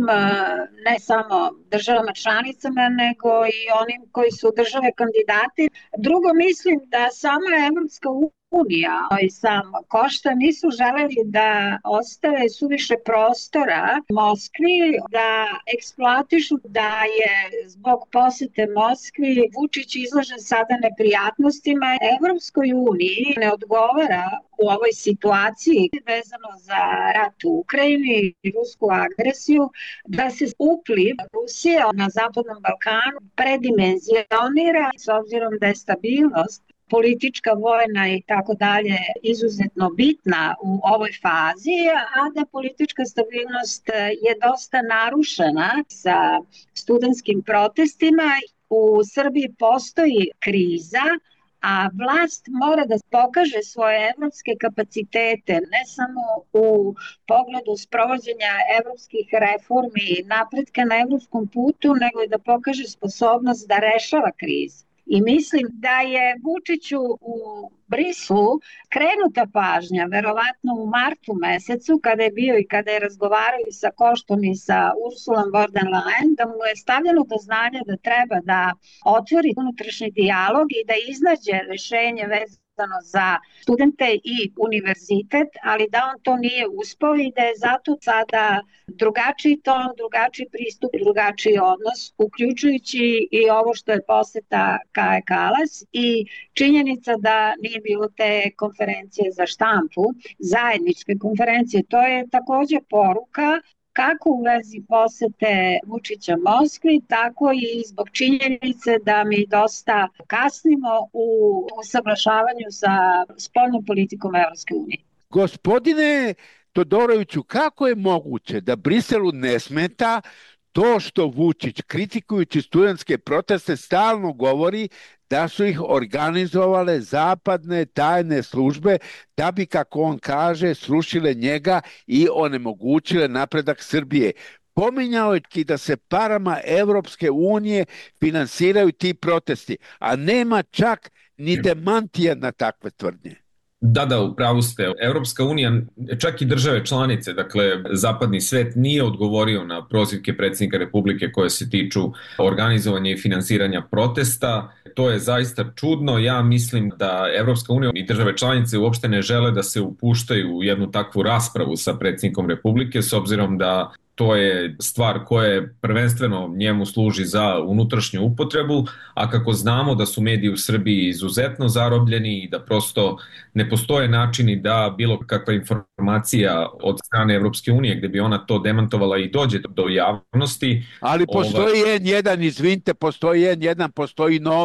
ne samo državama članicama, nego i onim koji su države kandidati. Drugo, mislim da sama Evropska unija i sam Košta nisu želeli da ostave suviše prostora Moskvi, da eksploatišu da je zbog posete Moskvi Vučić izložen sada neprijatnostima. Evropskoj uniji ne odgovara u ovoj situaciji vezano za rat u Ukrajini i rusku agresiju, da se upliv Rusije na Zapadnom Balkanu predimenzionira s obzirom da je stabilnost politička, vojna i tako dalje izuzetno bitna u ovoj fazi, a da politička stabilnost je dosta narušena sa studentskim protestima. U Srbiji postoji kriza, a vlast mora da pokaže svoje evropske kapacitete, ne samo u pogledu sprovođenja evropskih reformi i napretka na evropskom putu, nego i da pokaže sposobnost da rešava krizu. I mislim da je Vučiću u Brislu krenuta pažnja, verovatno u martu mesecu, kada je bio i kada je razgovarao i sa Koštom i sa Ursulom von der Leyen, da mu je stavljeno do znanja da treba da otvori unutrašnji dijalog i da iznađe rešenje vezano za studente i univerzitet, ali da on to nije uspeo i da je zato sada drugačiji ton, drugačiji pristup, drugačiji odnos, uključujući i ovo što je poseta Kaje Kallas i činjenica da nije bilo te konferencije za štampu, zajedničke konferencije. To je također poruka kako u vezi posete Vučića Moskvi, tako i zbog činjenice da mi dosta kasnimo u usaglašavanju sa spoljnom politikom Evropske unije. Gospodine Todoroviću, kako je moguće da Briselu ne smeta to što Vučić, kritikujući studentske proteste, stalno govori da su ih organizovale zapadne tajne službe da bi, kako on kaže, srušile njega i onemogućile napredak Srbije. Pominjao je da se parama Evropske unije finansiraju ti protesti, a nema čak ni demantija na takve tvrdnje. Da, da, upravo ste. Evropska unija, čak i države članice, dakle, zapadni svet nije odgovorio na prozivke predsjednika Republike koje se tiču organizovanja i finansiranja protesta. To je zaista čudno. Ja mislim da Evropska unija i države članice uopšte ne žele da se upuštaju u jednu takvu raspravu sa predsjednikom Republike, s obzirom da to je stvar koja prvenstveno njemu služi za unutrašnju upotrebu, a kako znamo da su mediji u Srbiji izuzetno zarobljeni i da prosto ne postoje načini da bilo kakva informacija od strane Evropske unije gdje bi ona to demantovala i dođe do javnosti. Ali postoji N jedan, izvinite, postoji N jedan, postoji Nova.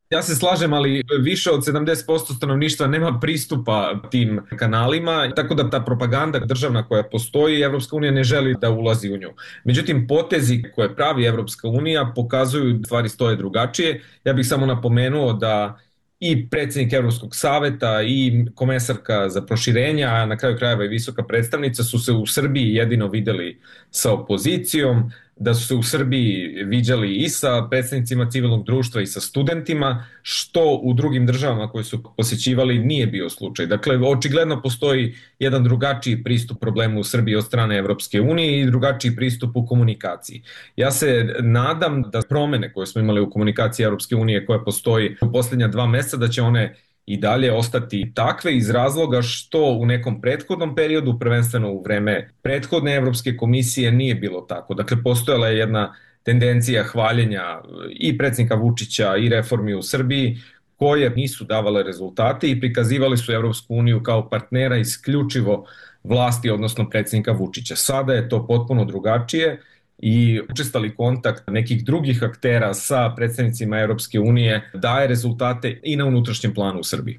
Ja se slažem, ali više od sedamdeset posto stanovništva nema pristupa tim kanalima, tako da ta propaganda državna koja postoji, Evropska unija ne želi da ulazi u nju. Međutim, potezi koje pravi Evropska unija pokazuju stvari stoje drugačije. Ja bih samo napomenuo da i predsjednik Evropskog saveta i komesarka za proširenja, a na kraju krajeva i visoka predstavnica su se u Srbiji jedino videli sa opozicijom, da su se u Srbiji viđali i sa predstavnicima civilnog društva i sa studentima, što u drugim državama koje su posjećivali nije bio slučaj. Dakle, očigledno postoji jedan drugačiji pristup problemu u Srbiji od strane Evropske unije i drugačiji pristup u komunikaciji. Ja se nadam da promene koje smo imali u komunikaciji Evropske unije koja postoji u posljednja dva mjeseca, da će one i dalje ostati takve iz razloga što u nekom prethodnom periodu, prvenstveno u vreme prethodne Evropske komisije, nije bilo tako. Dakle, postojala je jedna tendencija hvaljenja i predsjednika Vučića i reformi u Srbiji koje nisu davale rezultate i prikazivali su Evropsku uniju kao partnera isključivo vlasti, odnosno predsjednika Vučića. Sada je to potpuno drugačije i učestali kontakt nekih drugih aktera sa predstavnicima Evropske unije daje rezultate i na unutrašnjem planu u Srbiji.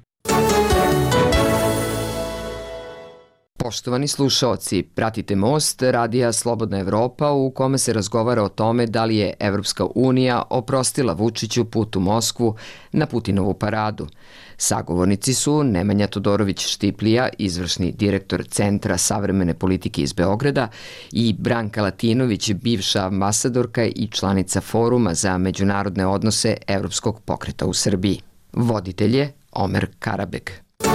Poštovani slušaoci, pratite Most, radija Slobodna Evropa, u kome se razgovara o tome da li je Evropska unija oprostila Vučiću put u Moskvu na Putinovu paradu. Sagovornici su Nemanja Todorović-Štiplija, izvršni direktor Centra savremene politike iz Beograda, i Branka Latinović, bivša ambasadorka i članica Foruma za međunarodne odnose Evropskog pokreta u Srbiji. Voditelj je Omer Karabek.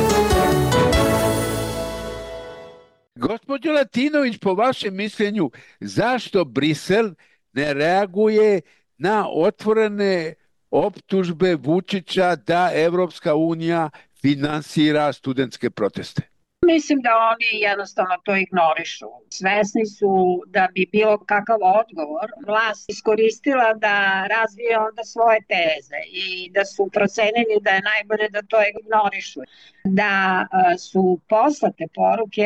Gospođo Latinović, po vašem mišljenju, zašto Brisel ne reaguje na otvorene optužbe Vučića da Evropska unija finansira studentske proteste? Mislim da oni jednostavno to ignorišu. Svesni su da bi bilo kakav odgovor vlast iskoristila da razvije onda svoje teze i da su procenili da je najbolje da to ignorišu. Da su poslate poruke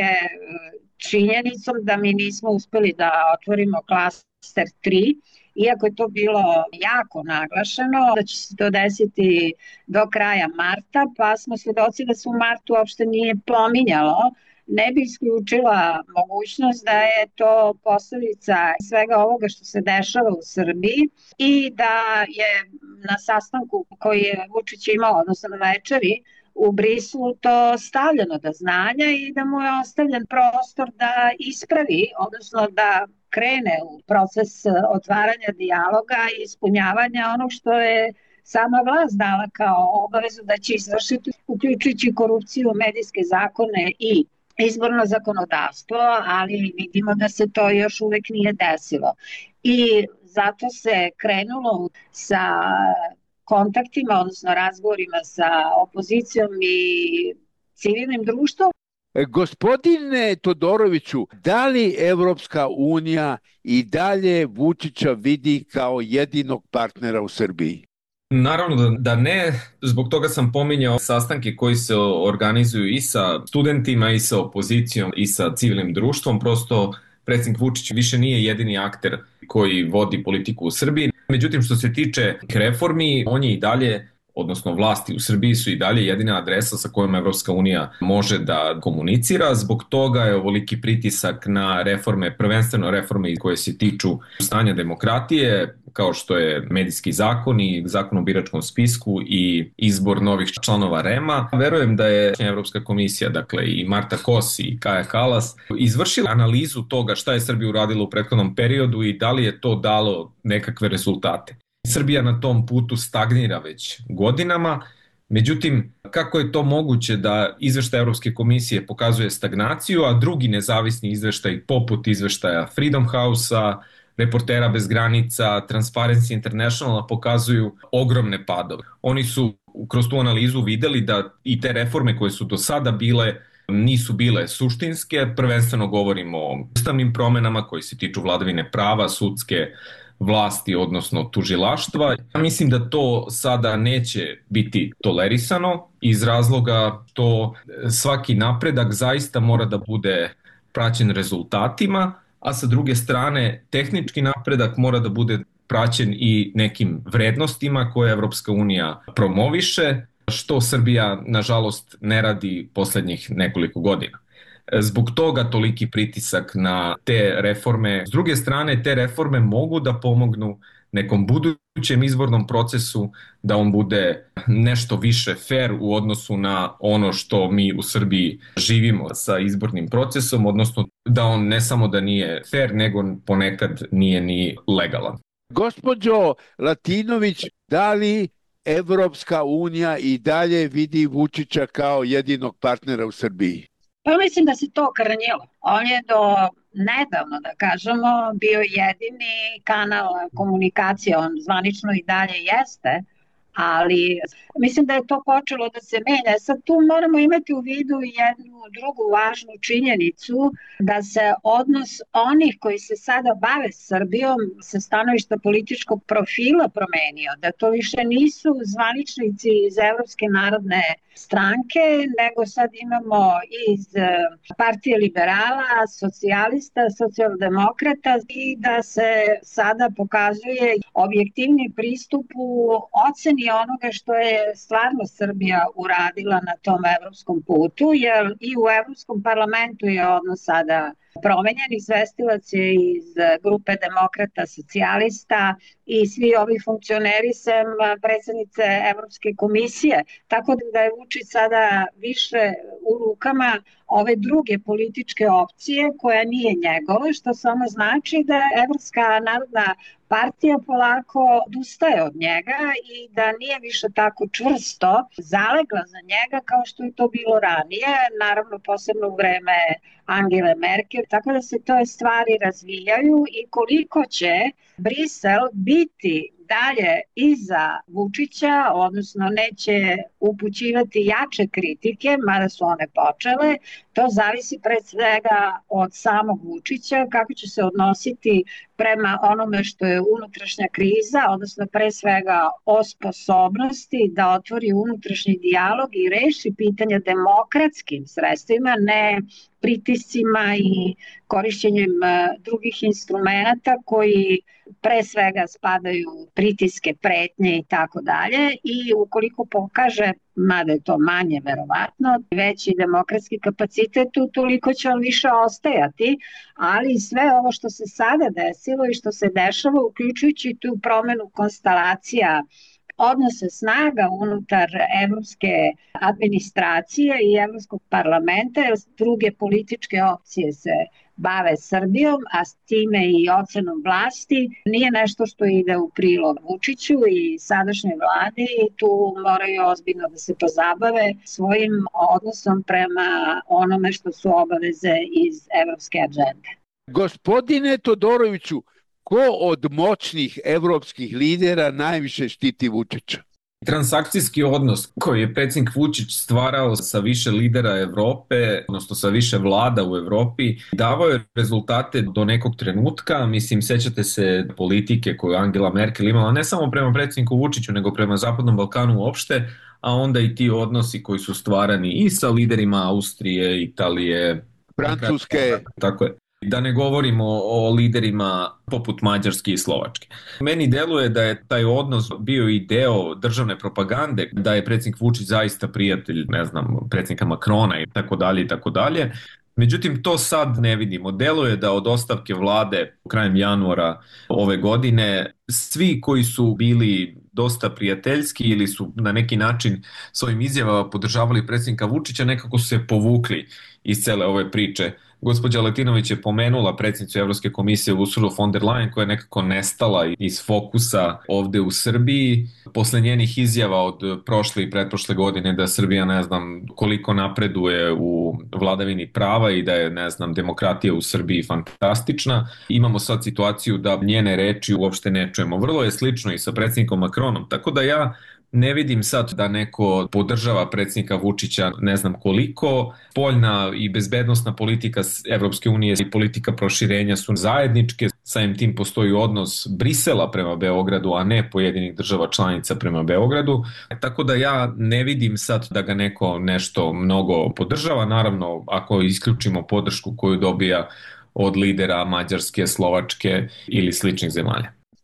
činjenicom da mi nismo uspeli da otvorimo klaster tri, iako je to bilo jako naglašeno, da će se to desiti do kraja marta, pa smo svedoci da se u martu uopšte nije pominjalo, ne bi isključila mogućnost da je to posljedica svega ovoga što se dešava u Srbiji i da je na sastanku koji je Vučić imao, odnosno na večeri, u Brislu to stavljeno do znanja i da mu je ostavljen prostor da ispravi, odnosno da krene u proces otvaranja dijaloga i ispunjavanja onog što je sama vlast dala kao obavezu da će izvršiti, uključujući korupciju, medijske zakone i izborno zakonodavstvo, ali vidimo da se to još uvek nije desilo. I zato se krenulo sa kontaktima, odnosno razgovorima sa opozicijom i civilnim društvom. Gospodine Todoroviću, da li Evropska unija i dalje Vučića vidi kao jedinog partnera u Srbiji? Naravno da, da ne, zbog toga sam pominjao sastanke koji se organizuju i sa studentima i sa opozicijom i sa civilnim društvom. Prosto predsjednik Vučić više nije jedini akter koji vodi politiku u Srbiji. Međutim, što se tiče reformi, on je i dalje, odnosno vlasti u Srbiji su i dalje jedina adresa sa kojom Evropska unija može da komunicira. Zbog toga je ovoliki pritisak na reforme, prvenstveno reforme koje se tiču stanja demokratije, kao što je medijski zakon i zakon o biračkom spisku i izbor novih članova R E M-a. Verujem da je Evropska komisija, dakle i Marta Kos i Kaja Kalas, izvršila analizu toga šta je Srbija uradila u prethodnom periodu i da li je to dalo nekakve rezultate. Srbija na tom putu stagnira već godinama, međutim, kako je to moguće da izveštaj Evropske komisije pokazuje stagnaciju, a drugi nezavisni izveštaj poput izveštaja Freedom House-a, Reportera bez granica, Transparency Internationala pokazuju ogromne padove. Oni su kroz tu analizu videli da i te reforme koje su do sada bile nisu bile suštinske, prvenstveno govorimo o ustavnim promenama koji se tiču vladavine prava, sudske vlasti, odnosno tužilaštva. Ja mislim da to sada neće biti tolerisano iz razloga što svaki napredak zaista mora da bude praćen rezultatima, a sa druge strane tehnički napredak mora da bude praćen i nekim vrednostima koje Evropska unija promoviše, što Srbija, nažalost, ne radi posljednjih nekoliko godina. Zbog toga toliki pritisak na te reforme. S druge strane, te reforme mogu da pomognu nekom budućem izbornom procesu da on bude nešto više fair u odnosu na ono što mi u Srbiji živimo sa izbornim procesom, odnosno da on ne samo da nije fair, nego ponekad nije ni legalan. Gospođo Latinović, da li Evropska unija i dalje vidi Vučića kao jedinog partnera u Srbiji? Pa mislim da se to krnjilo. On je do nedavno, da kažemo, bio jedini kanal komunikacije, on zvanično i dalje jeste, ali mislim da je to počelo da se menja. Sad tu moramo imati u vidu jednu drugu važnu činjenicu, da se odnos onih koji se sada bave Srbijom sa stanovišta političkog profila promenio, da to više nisu zvaničnici iz Evropske narodne stranke, nego sad imamo iz Partije liberala, socijalista, socijaldemokrata i da se sada pokazuje objektivni pristup u oceni onoga što je stvarno Srbija uradila na tom evropskom putu, jer i u Evropskom parlamentu je odnos sada promenjen. Izvestilac je iz grupe demokrata, socijalista i svi ovi funkcioneri sem predsjednice Evropske komisije. Tako da je Vučić sada više u rukama ove druge političke opcije koja nije njegova, što samo znači da Evropska narodna partija polako odustaje od njega i da nije više tako čvrsto zalegla za njega kao što je to bilo ranije, naravno posebno u vreme Angele Merkel, tako da se te stvari razvijaju i koliko će Brisel biti dalje iza Vučića, odnosno neće upućivati jače kritike, mada su one počele, to zavisi pred svega od samog Vučića, kako će se odnositi prema onome što je unutrašnja kriza, odnosno pre svega o sposobnosti da otvori unutrašnji dijalog i reši pitanja demokratskim sredstvima, ne pritiscima i korišćenjem drugih instrumenta koji pre svega spadaju pritiske, pretnje i tako dalje, i ukoliko pokaže, mada je to manje verovatno, veći demokratski kapacitet, toliko će on više ostajati, ali sve ovo što se sada desilo i što se dešava, uključujući tu promenu konstelacija odnose snaga unutar evropske administracije i Evropskog parlamenta, jer druge političke opcije se bave Srbijom, a s time i ocenom vlasti, nije nešto što ide u prilog Vučiću i sadašnje vlade i tu moraju ozbiljno da se pozabave svojim odnosom prema onome što su obaveze iz evropske agende. Gospodine Todoroviću, ko od moćnih evropskih lidera najviše štiti Vučića? Transakcijski odnos koji je predsjednik Vučić stvarao sa više lidera Evrope, odnosno sa više vlada u Evropi, davao je rezultate do nekog trenutka. Mislim, sećate se politike koju Angela Merkel imala ne samo prema predsjedniku Vučiću, nego prema Zapadnom Balkanu uopšte, a onda i ti odnosi koji su stvarani i sa liderima Austrije, Italije, Francuske. Tako je. Da ne govorimo o liderima poput Mađarske i Slovačke. Meni deluje da je taj odnos bio i deo državne propagande, da je predsjednik Vučić zaista prijatelj, ne znam, predsjednika Makrona i tako dalje i tako dalje. Međutim, to sad ne vidimo. Deluje da od ostavke vlade krajem januara ove godine svi koji su bili dosta prijateljski ili su na neki način svojim izjavama podržavali predsjednika Vučića, nekako su se povukli iz cele ove priče. Gospođa Latinović je pomenula predsjednicu Evropske komisije Ursulu von der Leyen, koja je nekako nestala iz fokusa ovde u Srbiji. Posle njenih izjava od prošle i pretprošle godine da Srbija ne znam koliko napreduje u vladavini prava i da je ne znam demokratija u Srbiji fantastična, imamo sad situaciju da njene reči uopšte ne čujemo. Vrlo je slično i sa predsjednikom Makronom, tako da ja ne vidim sad da neko podržava predsjednika Vučića ne znam koliko. Spoljna i bezbednosna politika Evropske unije i politika proširenja su zajedničke. Samim tim postoji odnos Brisela prema Beogradu, a ne pojedinih država članica prema Beogradu. Tako da ja ne vidim sad da ga neko nešto mnogo podržava. Naravno, ako isključimo podršku koju dobija od lidera Mađarske, Slovačke ili sličnih zemalja.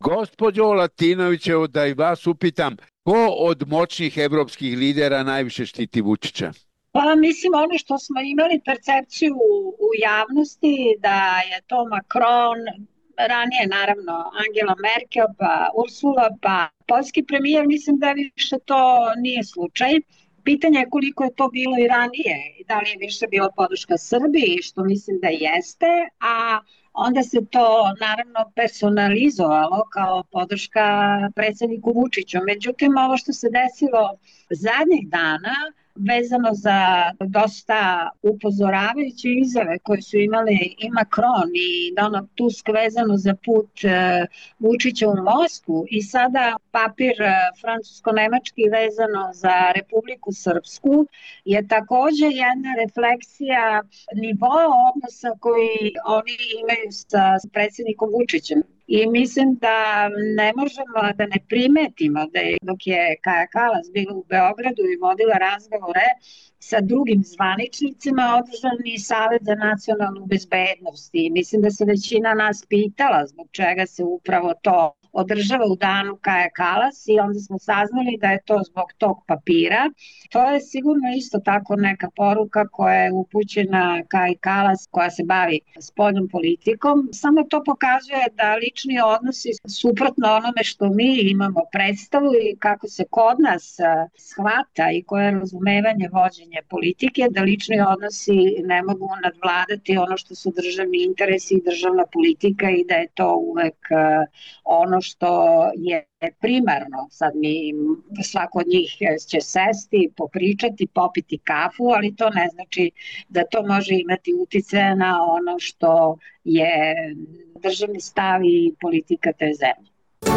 Gospođo Latinović, evo da i vas upitam, ko od moćnih evropskih lidera najviše štiti Vučića? Pa mislim ono što smo imali percepciju u javnosti da je to Macron, ranije naravno Angela Merkel, pa Ursula, pa poljski premijer, mislim da više to nije slučaj. Pitanje je koliko je to bilo i ranije, da li je više bilo podrška Srbiji, što mislim da jeste, a onda se to naravno personalizovalo kao podrška predsjedniku Vučiću. Međutim, ovo što se desilo zadnjih dana, vezano za dosta upozoravajuće izjave koje su imali i Macron i Donald Tusk vezano za put Vučića u Moskvu i sada papir francusko-nemački vezano za Republiku Srpsku je također jedna refleksija nivoa odnosa koji oni imaju sa predsjednikom Vučićem. I mislim da ne možemo da ne primetimo da je, dok je Kaja Kalas bila u Beogradu i vodila razgovore sa drugim zvaničnicima, održan i Savet za nacionalnu bezbednost. I mislim da se većina nas pitala zbog čega se upravo to održava u danu Kaja Kalas i onda smo saznali da je to zbog tog papira. To je sigurno isto tako neka poruka koja je upućena Kaji Kalas koja se bavi spoljnom politikom. Samo to pokazuje da lični odnosi suprotno onome što mi imamo predstavu i kako se kod nas shvata i koje je razumevanje vođenja politike, da lični odnosi ne mogu nadvladati ono što su državni interesi i državna politika i da je to uvek ono što je primarno. Sad mi, svako od njih će sesti, popričati, popiti kafu, ali to ne znači da to može imati uticaja na ono što je državni stav i politika te zemlje.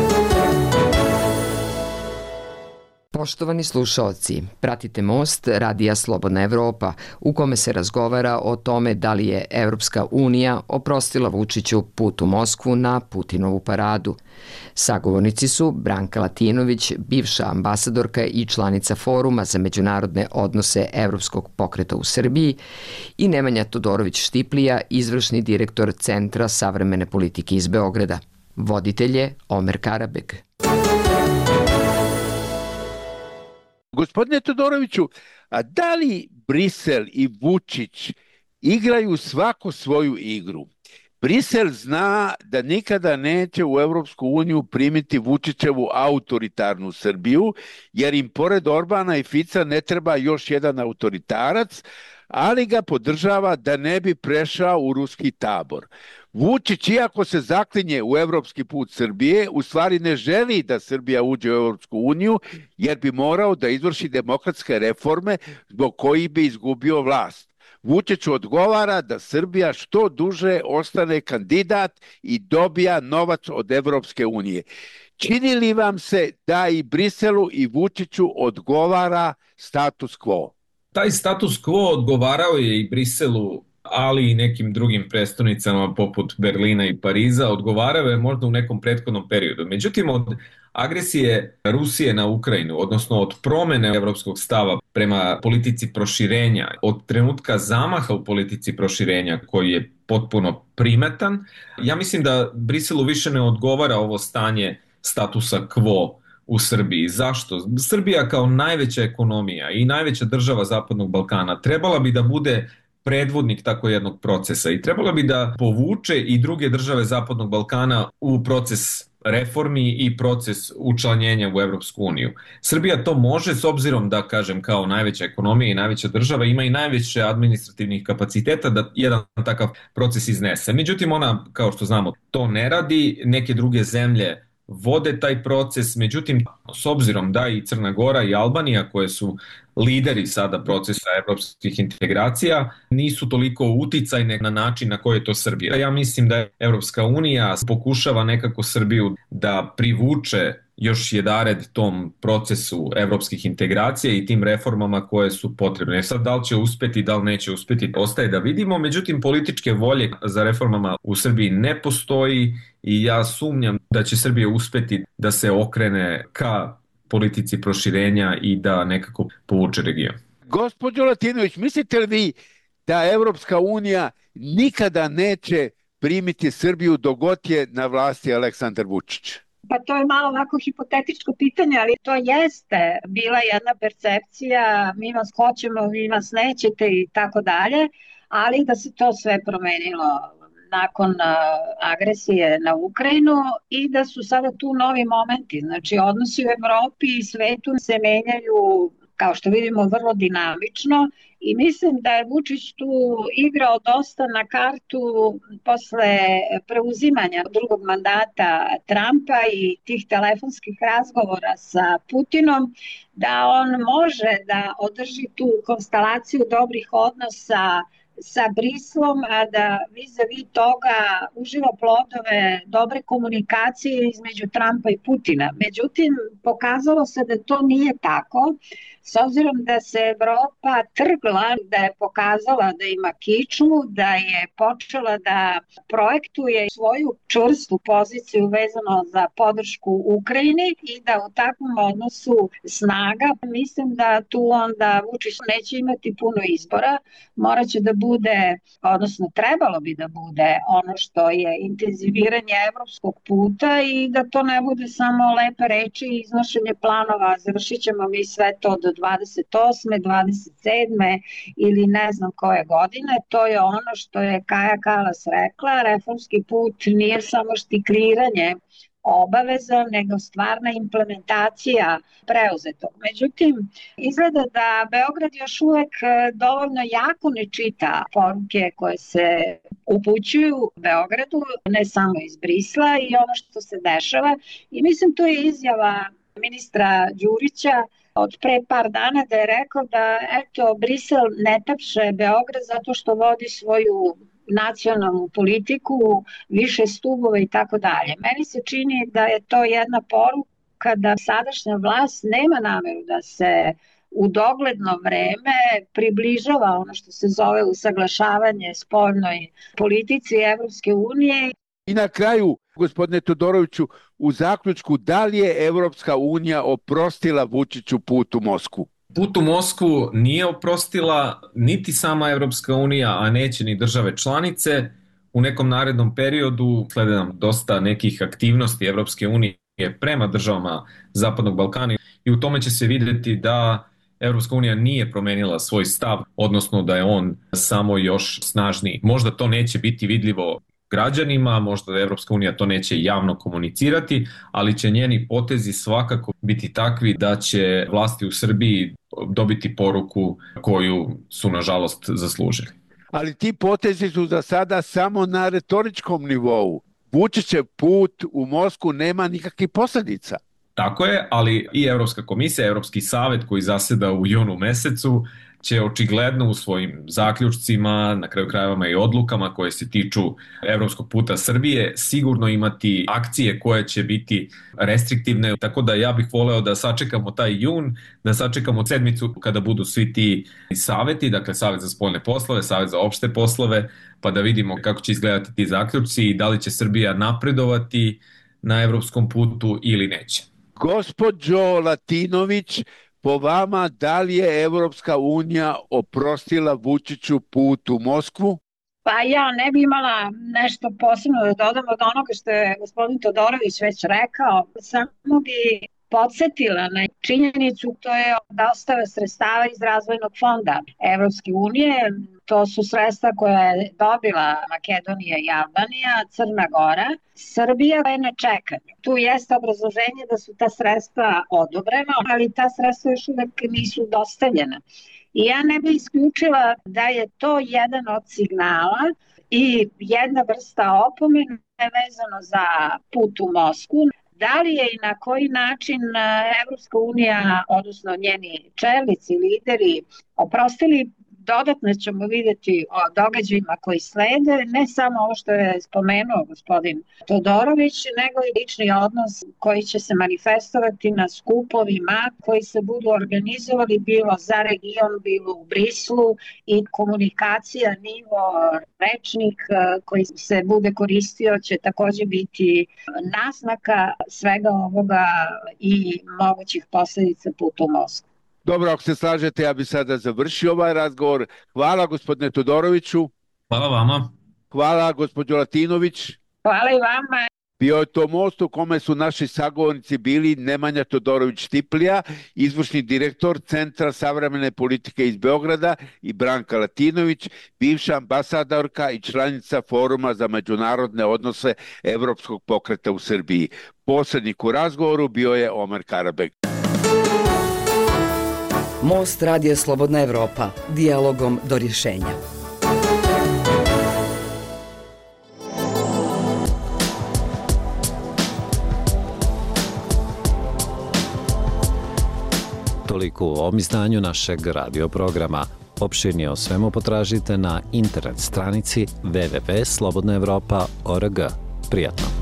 Poštovani slušaoci, pratite Most Radija Slobodna Evropa, u kome se razgovara o tome da li je Evropska unija oprostila Vučiću put u Moskvu na Putinovu paradu. Sagovornici su Branka Latinović, bivša ambasadorka i članica Foruma za međunarodne odnose Evropskog pokreta u Srbiji, i Nemanja Todorović-Štiplija, izvršni direktor Centra savremene politike iz Beograda. Voditelj je Omer Karabeg. Gospodine Todoroviću, a da li Brisel i Vučić igraju svako svoju igru? Brisel zna da nikada neće u Evropsku uniju primiti Vučićevu autoritarnu Srbiju, jer im pored Orbana i Fica ne treba još jedan autoritarac, ali ga podržava da ne bi prešao u ruski tabor. Vučić, iako se zaklinje u evropski put Srbije, u stvari ne želi da Srbija uđe u Evropsku uniju, jer bi morao da izvrši demokratske reforme zbog kojih bi izgubio vlast. Vučić odgovara da Srbija što duže ostane kandidat i dobija novac od Evropske unije. Čini li vam se da i Briselu i Vučiću odgovara status quo? Taj status quo odgovarao je i Briselu, ali i nekim drugim prestonicama poput Berlina i Pariza, odgovarao je možda u nekom prethodnom periodu. Međutim, od agresije Rusije na Ukrajinu, odnosno od promene evropskog stava prema politici proširenja, od trenutka zamaha u politici proširenja koji je potpuno primetan, ja mislim da Briselu više ne odgovara ovo stanje statusa quo u Srbiji. Zašto? Srbija kao najveća ekonomija i najveća država Zapadnog Balkana trebala bi da bude predvodnik tako jednog procesa i trebala bi da povuče i druge države Zapadnog Balkana u proces reformi i proces učlanjenja u Evropsku uniju. Srbija to može s obzirom da, kažem, kao najveća ekonomija i najveća država ima i najveće administrativnih kapaciteta da jedan takav proces iznese. Međutim, ona, kao što znamo, to ne radi. Neke druge zemlje vode taj proces, međutim, s obzirom da i Crna Gora i Albanija, koje su lideri sada procesa evropskih integracija, nisu toliko uticajne na način na koji je to Srbija. Ja mislim da Evropska unija pokušava nekako Srbiju da privuče još jedared tom procesu evropskih integracija i tim reformama koje su potrebne. Sad, da li će uspeti, da li neće uspeti, ostaje da vidimo. Međutim, političke volje za reformama u Srbiji ne postoji i ja sumnjam da će Srbija uspeti da se okrene ka politici proširenja i da nekako povuče region. Gospođo Latinović, mislite li vi da Evropska unija nikada neće primiti Srbiju dok god je na vlasti Aleksandar Vučić? Pa to je malo ovako hipotetičko pitanje, ali to jeste bila jedna percepcija, mi vas hoćemo, vi vas nećete i tako dalje, ali da se to sve promenilo nakon agresije na Ukrajinu i da su sada tu novi momenti. Znači, odnosi u Evropi i svetu se menjaju, kao što vidimo, vrlo dinamično i mislim da je Vučić tu igrao dosta na kartu posle preuzimanja drugog mandata Trumpa i tih telefonskih razgovora sa Putinom, da on može da održi tu konstelaciju dobrih odnosa sa Brislom, a da vis-a-vis toga uživa plodove dobre komunikacije između Trumpa i Putina. Međutim, pokazalo se da to nije tako, s obzirom da se Evropa trgla, da je pokazala da ima kičmu, da je počela da projektuje svoju čvrstu poziciju vezano za podršku Ukrajini i da u takvom odnosu snaga, mislim da tu onda Vučić neće imati puno izbora, moraće da bude, odnosno trebalo bi da bude ono što je intenziviranje evropskog puta i da to ne bude samo lepe reči i iznošenje planova, završit ćemo mi sve to do dvadeset osme, dvadeset sedme ili ne znam koje godine. To je ono što je Kaja Kalas rekla, reformski put nije samo štikliranje obaveza, nego stvarna implementacija preuzetog. Međutim, izgleda da Beograd još uvek dovoljno jako ne čita poruke koje se upućuju Beogradu, ne samo iz Brisla i ono što se dešava. I mislim, to je izjava ministra Đurića od pre par dana da je rekao da eto, Brisel ne tapše Beograd zato što vodi svoju nacionalnu politiku, više stubova i tako dalje. Meni se čini da je to jedna poruka da sadašnja vlast nema nameru da se u dogledno vreme približava ono što se zove usaglašavanje spoljnoj politici Evropske unije. I na kraju, gospodine Todoroviću, u zaključku, da li je Evropska unija oprostila Vučiću put u Moskvu? Put u Moskvu nije oprostila niti sama Evropska unija, a neće ni države članice. U nekom narednom periodu slede nam dosta nekih aktivnosti Evropske unije prema državama Zapadnog Balkana i u tome će se vidjeti da Evropska unija nije promenila svoj stav, odnosno da je on samo još snažniji. Možda to neće biti vidljivo građanima, možda da Evropska unija to neće javno komunicirati, ali će njeni potezi svakako biti takvi da će vlasti u Srbiji dobiti poruku koju su nažalost zaslužili. Ali ti potezi su za sada samo na retoričkom nivou. Vučićev put u Moskvu nema nikakvih posljedica. Tako je, ali i Evropska komisija, Evropski savet koji zaseda u junu mesecu će očigledno u svojim zaključcima, na kraju krajevama i odlukama koje se tiču evropskog puta Srbije, sigurno imati akcije koje će biti restriktivne. Tako da ja bih voleo da sačekamo taj jun, da sačekamo sedmicu kada budu svi ti saveti, dakle Savet za spoljne poslove, Savet za opšte poslove, pa da vidimo kako će izgledati ti zaključci i da li će Srbija napredovati na evropskom putu ili neće. Gospođo Latinović, po vama, da li je Evropska unija oprostila Vučiću put u Moskvu? Pa ja ne bi imala nešto posebno da dodam od onoga što je gospodin Todorović već rekao. Samo bi podsjetila na činjenicu, to je dostava sredstava iz razvojnog fonda Evropske unije. To su sredstva koje je dobila Makedonija i Albanija, Crna Gora. Srbija je na čekanju. Tu jeste obrazloženje da su ta sredstva odobrena, ali ta sredstva još uvek nisu dostavljena. I ja ne bih isključila da je to jedan od signala i jedna vrsta opomene vezano za put u Moskvu. Da li je i na koji način Evropska unija, odnosno njeni čelnici, lideri, oprostili, dodatno ćemo vidjeti o događajima koji slede, ne samo ovo što je spomenuo gospodin Todorović, nego i lični odnos koji će se manifestovati na skupovima koji se budu organizovali bilo za region, bilo u Brislu i komunikacija, nivo, rečnik koji se bude koristio će također biti naznaka svega ovoga i mogućih posljedica puta u Moskvu. Dobro, ako se slažete, ja bi sada završio ovaj razgovor. Hvala gospodine Todoroviću. Hvala vama. Hvala gospođo Latinović. Hvala i vama. Bio je to most u kome su naši sagovornici bili Nemanja Todorović-Tiplija, izvršni direktor Centra savremene politike iz Beograda, i Branka Latinović, bivša ambasadorka i članica Foruma za međunarodne odnose Evropskog pokreta u Srbiji. Posrednik u razgovoru bio je Omer Karabek. Most Radija Slobodna Evropa, dijalogom do rješenja. Toliko u ovom izdanju našeg radio programa. Opširnije o svemu potražite na internet stranici w w w tačka slobodna evropa tačka org. Prijatno!